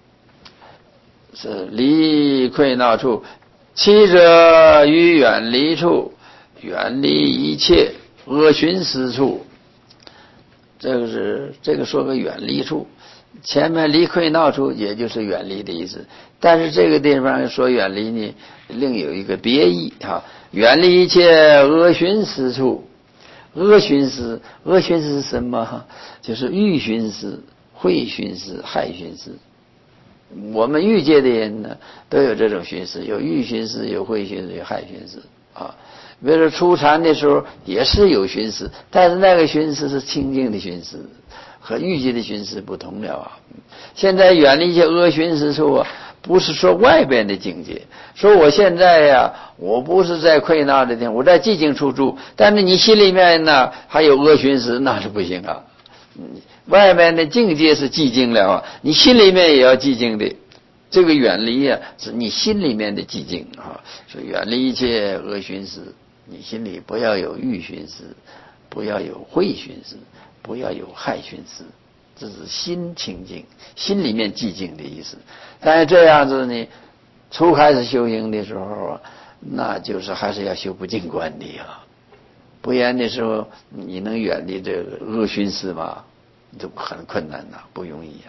是离溃闹处，七者于远离处，远离一切恶寻思处。这个是这个说个远离处，前面离溃闹处也就是远离的意思，但是这个地方说远离呢，另有一个别意哈。远离一切恶寻思处，恶寻思，恶寻思是什么？就是欲寻思、会寻思、害寻思。我们欲界的人呢，都有这种寻思，有欲寻思，有会寻思，有害寻思啊。比如说初禅的时候也是有寻思，但是那个寻思是清净的寻思，和欲界的寻思不同了啊。现在远离一些恶寻思处啊，不是说外边的境界，说我现在呀，我不是在溃闹的地方，我在寂静处住，但是你心里面呢还有恶寻思，那是不行啊。外面的境界是寂静了啊，你心里面也要寂静的。这个远离啊，是你心里面的寂静啊，说远离一切恶寻思，你心里不要有欲寻思，不要有慧寻思，不要有害寻思，这是心清净，心里面寂静的意思。但是这样子呢，初开始修行的时候啊，那就是还是要修不净观的啊。不然的时候，你能远离这个恶寻思吗？就很困难呐、啊，不容易啊。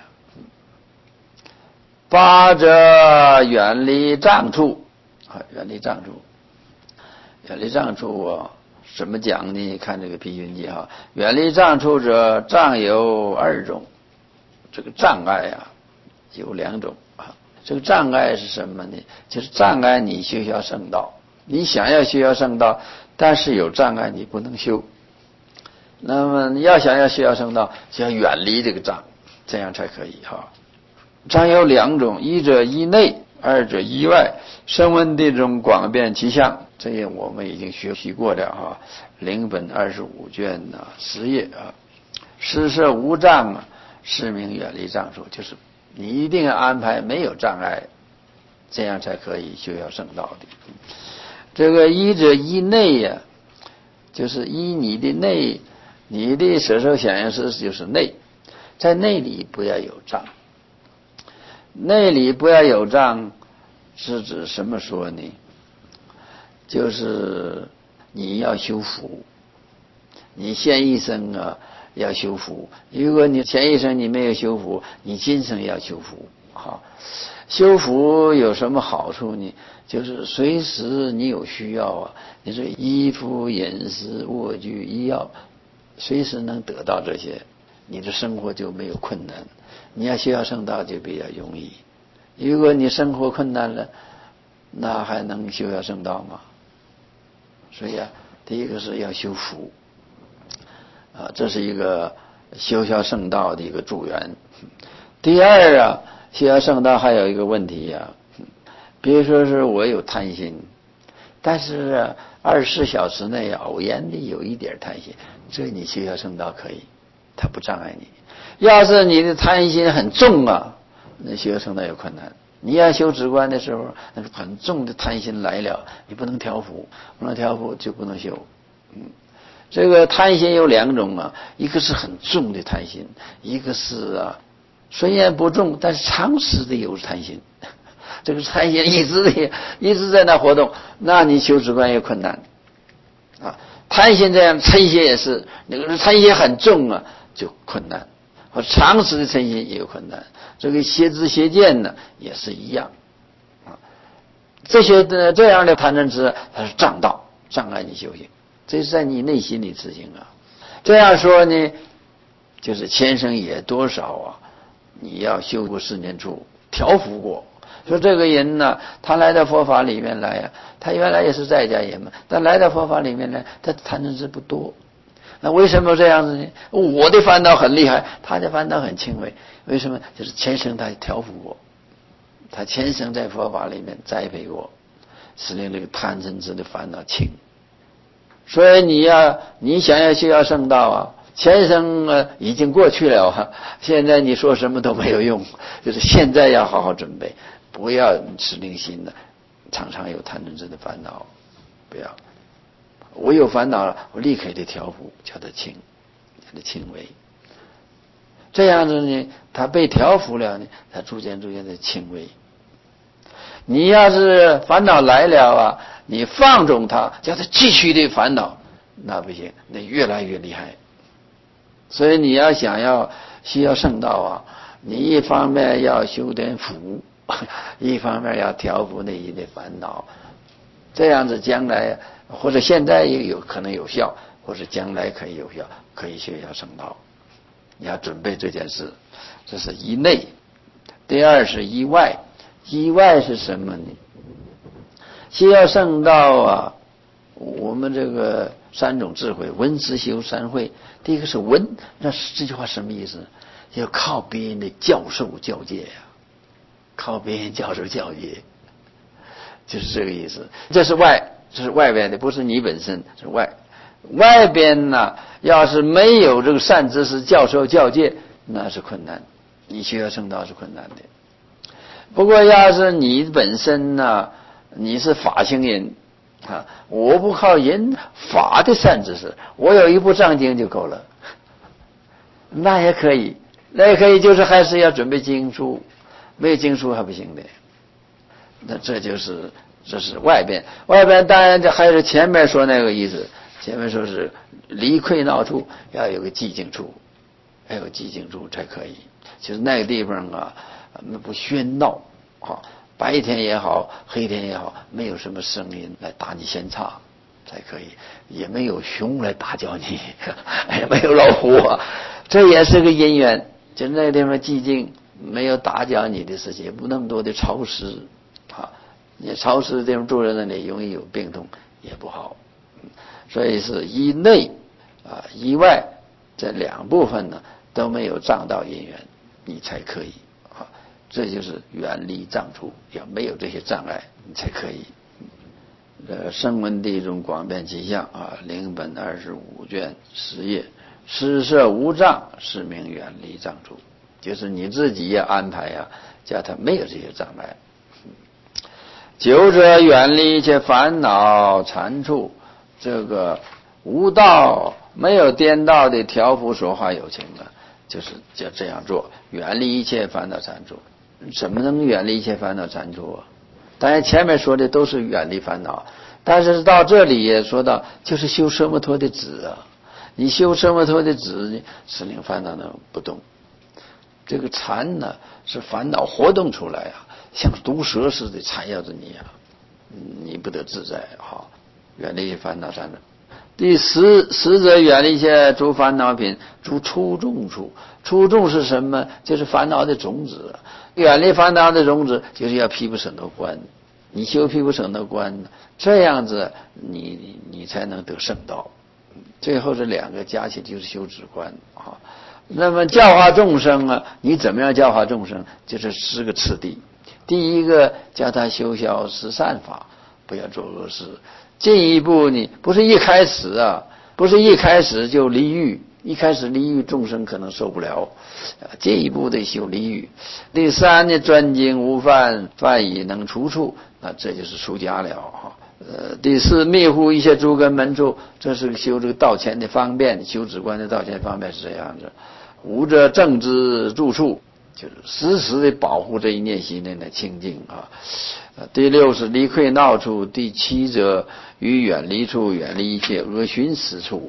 八者远离障处，啊，远离障处，远离障处啊，怎么讲呢？看这个毗云记哈，远离障处者，障有二种。这个障碍啊，有两种啊。这个障碍是什么呢？就是障碍你修习圣道。你想要修习圣道，但是有障碍，你不能修。那么你要想要修习圣道，就要远离这个障，这样才可以哈。障有两种，一者一内，二者一外。声闻地中广遍其相，这些我们已经学习过了哈。零本二十五卷呐、啊，十页啊。施设无障啊，是名远离障处，就是你一定要安排没有障碍，这样才可以修习圣道的。 这个依者依内呀、啊，就是依你的内，你的舍受想行识就是内，在内里不要有障。内里不要有障是指什么说呢？就是你要修福，你现一生啊要修福。如果你前一生你没有修福，你今生要修福。好，修福有什么好处呢？就是随时你有需要啊，你说衣服、饮食、卧具、医药，随时能得到这些，你的生活就没有困难。你要修要圣道就比较容易。如果你生活困难了，那还能修要圣道吗？所以啊，第一个是要修福啊，这是一个修要圣道的一个助缘。第二啊，修要圣道还有一个问题啊，比如说是我有贪心，但是啊，二十四小时内偶然的有一点贪心，这你修要圣道可以，它不障碍你。要是你的贪心很重啊，那修要圣道有困难。你要修止观的时候，那个很重的贪心来了，你不能调伏，不能调伏就不能修。嗯，这个贪心有两种啊，一个是很重的贪心，一个是啊虽然不重，但是长时的有贪心。这个贪心一直的一直在那活动，那你修止观有困难啊。贪心这样，嗔心也是，那个嗔心很重啊，就困难。和长时的嗔心也有困难。这个邪知邪见呢也是一样啊。这些的这样的贪嗔痴，它是障道，障碍你修行，这是在你内心里执行啊。这样说呢，就是前生也多少啊，你要修过四念处，调伏过。说这个人呢，他来到佛法里面来呀、啊，他原来也是在家人嘛，但来到佛法里面呢，他贪嗔痴不多。那为什么这样子呢？我的烦恼很厉害，他的烦恼很轻微。为什么？就是前生他调伏过，他前生在佛法里面栽培过，使令这个贪嗔痴的烦恼轻。所以你要你想要修要圣道啊，前生啊已经过去了啊，现在你说什么都没有用，就是现在要好好准备，不要使令心的常常有贪嗔痴的烦恼，不要。我有烦恼了，我立刻得调伏，叫它轻，叫它轻微。这样子呢，它被调伏了呢，它逐渐逐渐的轻微。你要是烦恼来了啊，你放纵它，叫它继续的烦恼，那不行，那越来越厉害。所以你要想要需要圣道啊，你一方面要修点福，一方面要调伏那些的烦恼，这样子将来或者现在也有可能有效，或者将来可以有效，可以修要圣道。你要准备这件事，这是一内。第二是一外，一外是什么呢？修要圣道啊，我们这个三种智慧，闻思修三慧。第一个是闻，那这句话什么意思？要靠别人的教授教诫呀、啊，靠别人教授教诫，就是这个意思。这是外，这是外边的，不是你本身，是外。外边呢，要是没有这个善知识教授教诫，那是困难，你修要圣道是困难的。不过要是你本身呢，你是法行人啊，我不靠人法的善知识，我有一部藏经就够了，那也可以，那也可以，就是还是要准备经书，没有经书还不行的。那这就是这是外边，外边当然这还是前面说那个意思。前面说是离溃闹处要有个寂静处，要有寂静处才可以。就是那个地方啊，那不喧闹啊，白天也好，黑天也好，没有什么声音来打你闲岔才可以，也没有熊来打搅你，也没有老虎啊，这也是个因缘。就那个地方寂静，没有打搅你的事情，也不那么多的潮湿啊。你潮湿的地方住在那里，容易有病痛，也不好。所以是一内啊一外这两部分呢都没有障道因缘，你才可以啊，这就是远离障处，要没有这些障碍你才可以。呃，声闻地中广遍其相啊，零本二十五卷十页，施设无障，是名远离障处，就是你自己要安排呀、啊，叫他没有这些障碍。 久者远离一切烦恼缠处，这个无道没有颠倒的调伏说话有情啊，就是就这样做，远离一切烦恼缠处。怎么能远离一切烦恼缠处啊？当然前面说的都是远离烦恼，但是到这里也说到，就是修奢摩他的止啊。你修奢摩他的止，是令烦恼能不动。这个缠呢，是烦恼活动出来啊，像毒蛇似的缠绕着你啊，你不得自在啊。远离烦恼缠绕。第十十则远离一切诸烦恼品，诸初众处。初众是什么？就是烦恼的种子。远离烦恼的种子，就是要毗婆舍那观。你修毗婆舍那观，这样子你你你才能得圣道。最后这两个加起来就是修止观啊。那么教化众生啊，你怎么样教化众生？就是十个次第。第一个叫他修小十善法，不要做恶事。进一步呢，不是一开始啊，不是一开始就离欲，一开始离欲众生可能受不了，进一步的修离欲。第三呢，专精无犯，犯已能除处，那这就是出家了哈。呃，第四，密护一些诸根门处，这是修这个道前的方便，修止观的道前方便是这样子。无者正之住处，就是时时的保护这一念心内的清净啊。第六是离溃闹处，第七则于远离处，远离一切恶寻死处。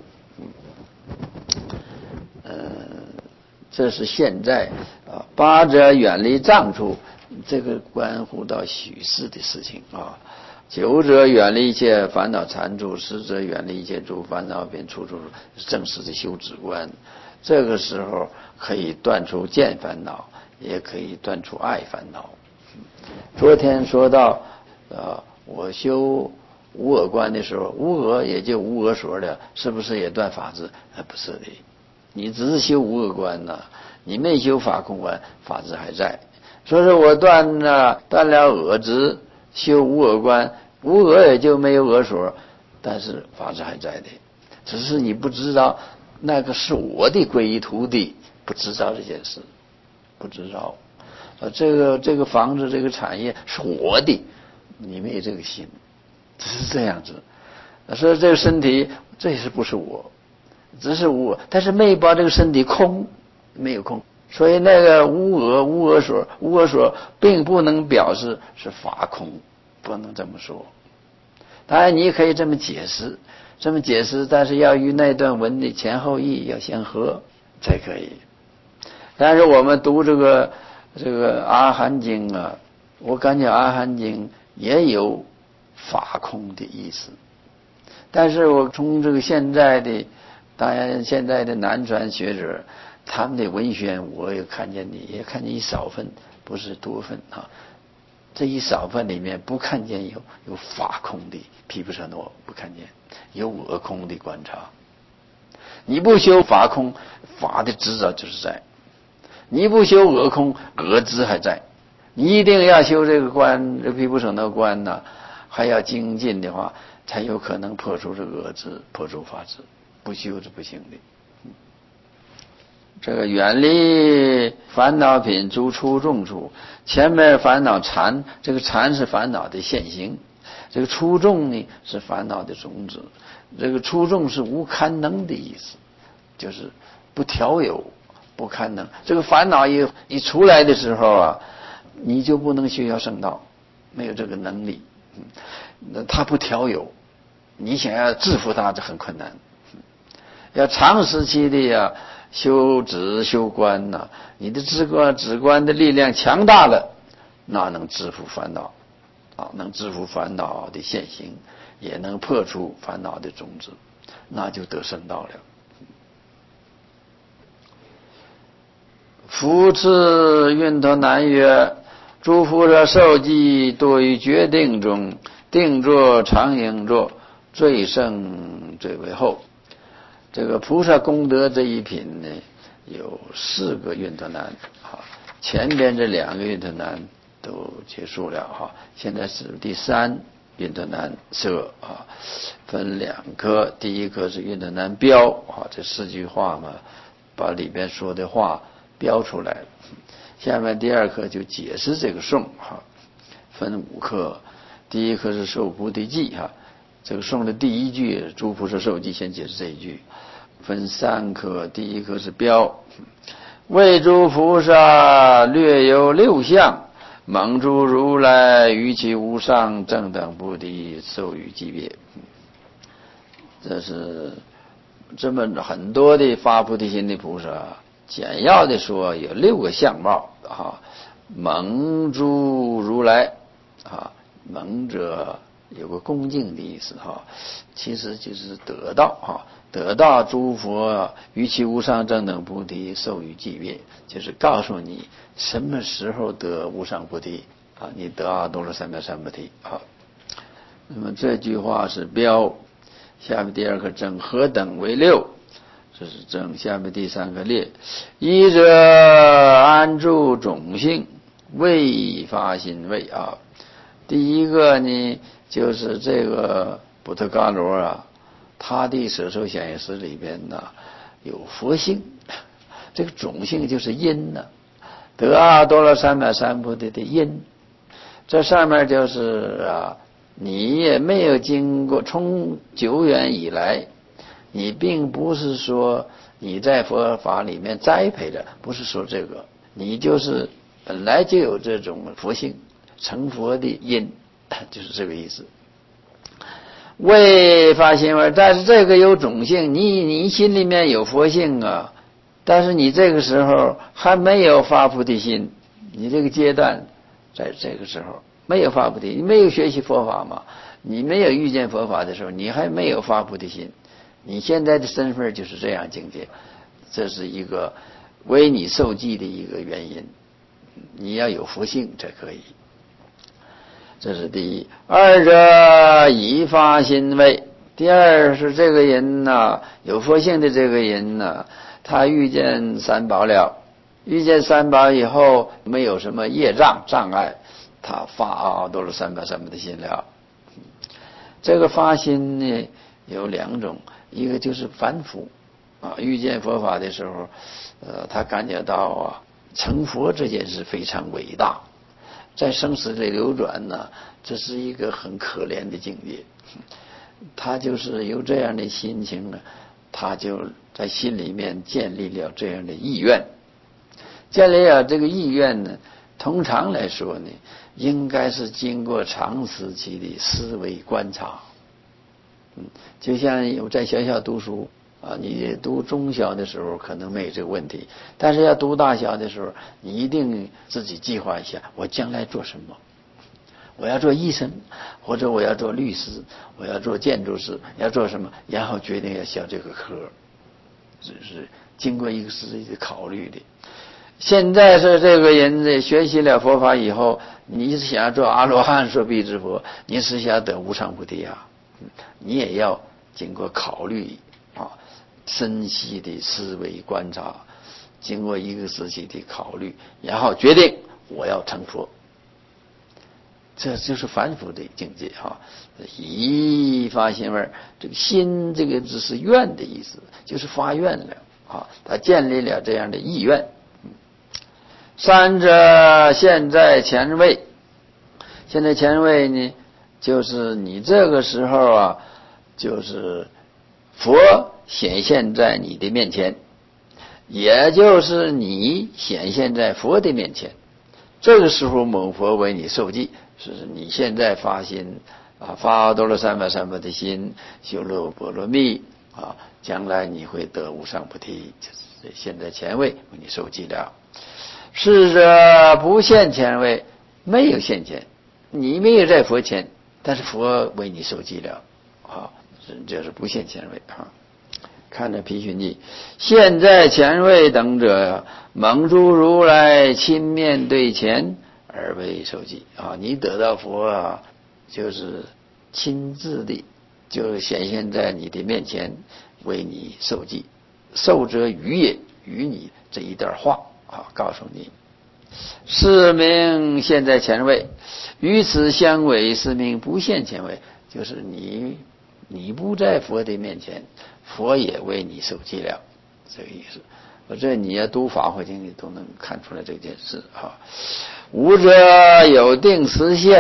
呃，这是现在啊。八则远离障处，这个关乎到许世的事情啊。九则远离一切烦恼缠处，十则远离一切诸烦恼品，处处正式的修止观。这个时候可以断除见烦恼，也可以断除爱烦恼。昨天说到呃，我修无我观的时候，无我也就无我所了，是不是也断法执？啊，不是的，你只是修无我观呢、啊，你没修法空观，法执还在。所以说我断了断了我执，修无我观，无我也就没有我所，但是法执还在的，只是你不知道那个是我的皈依徒弟，不知道这件事，不知道。啊，这个这个房子这个产业是我的，你没有这个心，只是这样子。所以这个身体这也是不是我，只是我，但是没把这个身体空，没有空。所以那个无我无我所无我所并不能表示是法空，不能这么说。当然你可以这么解释，这么解释，但是要与那段文的前后意要相合才可以。但是我们读这个这个阿含经啊，我感觉阿含经也有法空的意思，但是我从这个现在的，当然现在的南传学者他们的文宣，我也看见的，也看见一少分，不是多分啊。这一少分里面不看见有有法空的毗婆舍那，不看见有我空的观察。你不修法空，法的执照就是在；你不修我空，我执还在。你一定要修这个观，这毗婆舍那观呢，还要精进的话，才有可能破除这个我执，破除法执。不修是不行的。这个远离烦恼品，诸初众处。前面烦恼缠，这个缠是烦恼的现行，这个初众呢是烦恼的种子。这个初众是无堪能的意思，就是不调有，不堪能。这个烦恼一一出来的时候啊，你就不能修要圣道，没有这个能力。那他不调有，你想要制服他就很困难。要长时期的呀、啊。修止修观呐、啊，你的止观止观的力量强大了，那能制服烦恼啊，能制服烦恼的现行，也能破除烦恼的种子，那就得圣道了。复次运头难曰：诸佛者受记多于决定中，定坐常应坐，最胜最为后。这个菩萨功德这一品呢，有四个运头难啊，前边这两个运头难都结束了哈，现在是第三运头难摄啊，分两科，第一科是运头难标啊，这四句话嘛，把里边说的话标出来了。下面第二课就解释这个颂哈，分五课， 第一颗是受菩提记哈，这个颂的第一句诸菩萨受记，先解释这一句，分三颗，第一颗是标，为诸菩萨略有六相，蒙诸如来于其无上正等菩提授予级别。这是这么很多的发菩提心的菩萨，简要的说有六个相貌啊，蒙诸如来啊，蒙者有个恭敬的意思哈，其实就是得到哈，得到诸佛于其无上正等菩提授予级别，就是告诉你什么时候得无上菩提啊，你得阿多罗三藐三菩提啊。那么这句话是标，下面第二个正何等为六，这是正，下面第三个列，一者安住种性，未发心位啊。第一个呢，就是这个布特伽罗啊，他的舍受显义识里边呢有佛性，这个种性就是因呢、啊，得阿多罗三藐三菩提的因，这上面就是啊，你也没有经过，从久远以来，你并不是说你在佛法里面栽培的，不是说这个，你就是本来就有这种佛性，成佛的因，就是这个意思。未发心位，但是这个有种性，你你心里面有佛性啊，但是你这个时候还没有发菩提心，你这个阶段在这个时候没有发菩提，你没有学习佛法嘛，你没有遇见佛法的时候，你还没有发菩提心，你现在的身份就是这样境界，这是一个为你受记的一个原因，你要有佛性才可以。这是第一。二者已发心位，第二是这个人呢、啊，有佛性的这个人呢、啊，他遇见三宝了，遇见三宝以后没有什么业障障碍，他发阿多罗三藐三菩提心了。这个发心呢有两种，一个就是凡夫啊，遇见佛法的时候，呃，他感觉到啊，成佛这件事非常伟大。在生死里流转呢，这是一个很可怜的境界。他就是有这样的心情呢，他就在心里面建立了这样的意愿。建立了这个意愿呢，通常来说呢，应该是经过长时期的思维观察。嗯，就像有在学校读书啊，你读中小的时候可能没有这个问题，但是要读大小的时候，你一定自己计划一下，我将来做什么？我要做医生，或者我要做律师，我要做建筑师，要做什么？然后决定要学这个科，这是经过一个实际的考虑的。现在是这个人学习了佛法以后，你是想要做阿罗汉说必之佛，你是想得无上菩提啊，你也要经过考虑啊，深细的思维观察，经过一个时期的考虑，然后决定我要成佛。这就是凡夫的境界哈。已发心位，这个心这个只是愿的意思，就是发愿了啊，他建立了这样的意愿。三者现在前位，现在前位呢，就是你这个时候啊，就是佛显现在你的面前，也就是你显现在佛的面前。这个时候某佛为你受记，是你现在发心啊，发阿多罗三藐三菩提心，修六波罗蜜啊，将来你会得无上菩提，就是现在前位为你受记了。是者不现前位，没有现前，你没有在佛前，但是佛为你受记了啊，这是不现前位啊。看着毗须记，现在前位等者，蒙诸如来亲面对前而为受记啊！你得到佛啊，就是亲自的，就显现在你的面前，为你受记。受者语也，与你这一段话啊，告诉你，是名现在前位，与此相违，是名不现前位，就是你你不在佛的面前，佛也为你受记了，这个意思。我这你要读法华经，你都能看出来这件事啊。无者有定实现，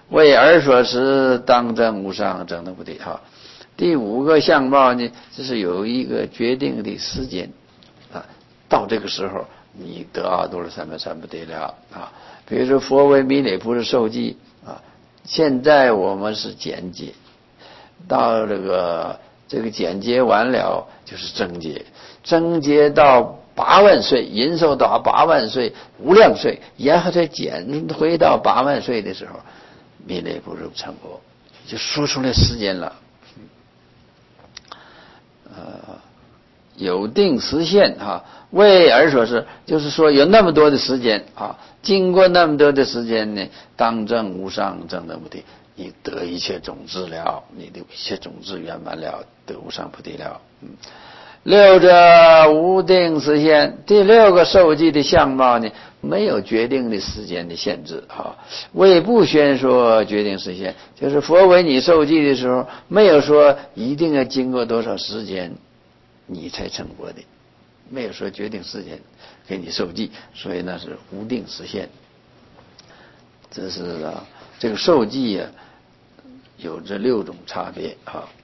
为尔所持，当证无上正等菩提哈。第五个相貌呢，就是有一个决定的时间啊，到这个时候你得阿多罗三藐三菩提了啊。比如说佛为弥勒菩萨受记啊，现在我们是简解，到这个这个简洁完了就是增劫，增劫到八万岁，延寿到八万岁、无量岁，然后再减回到八万岁的时候，弥勒菩萨成佛，就说出来时间了。呃，有定时限哈，为而所是，就是说有那么多的时间啊，经过那么多的时间呢，当证无上正等菩提，你得一切种子了，你的一切种子圆满了，得无上菩提了。嗯，六者无定时限，第六个受记的相貌呢，没有决定的时间的限制啊，为不宣说决定时限，就是佛为你受记的时候，没有说一定要经过多少时间你才成佛的，没有说决定时间给你受记，所以那是无定时限。这是啊，这个受记啊，有这六种差别啊。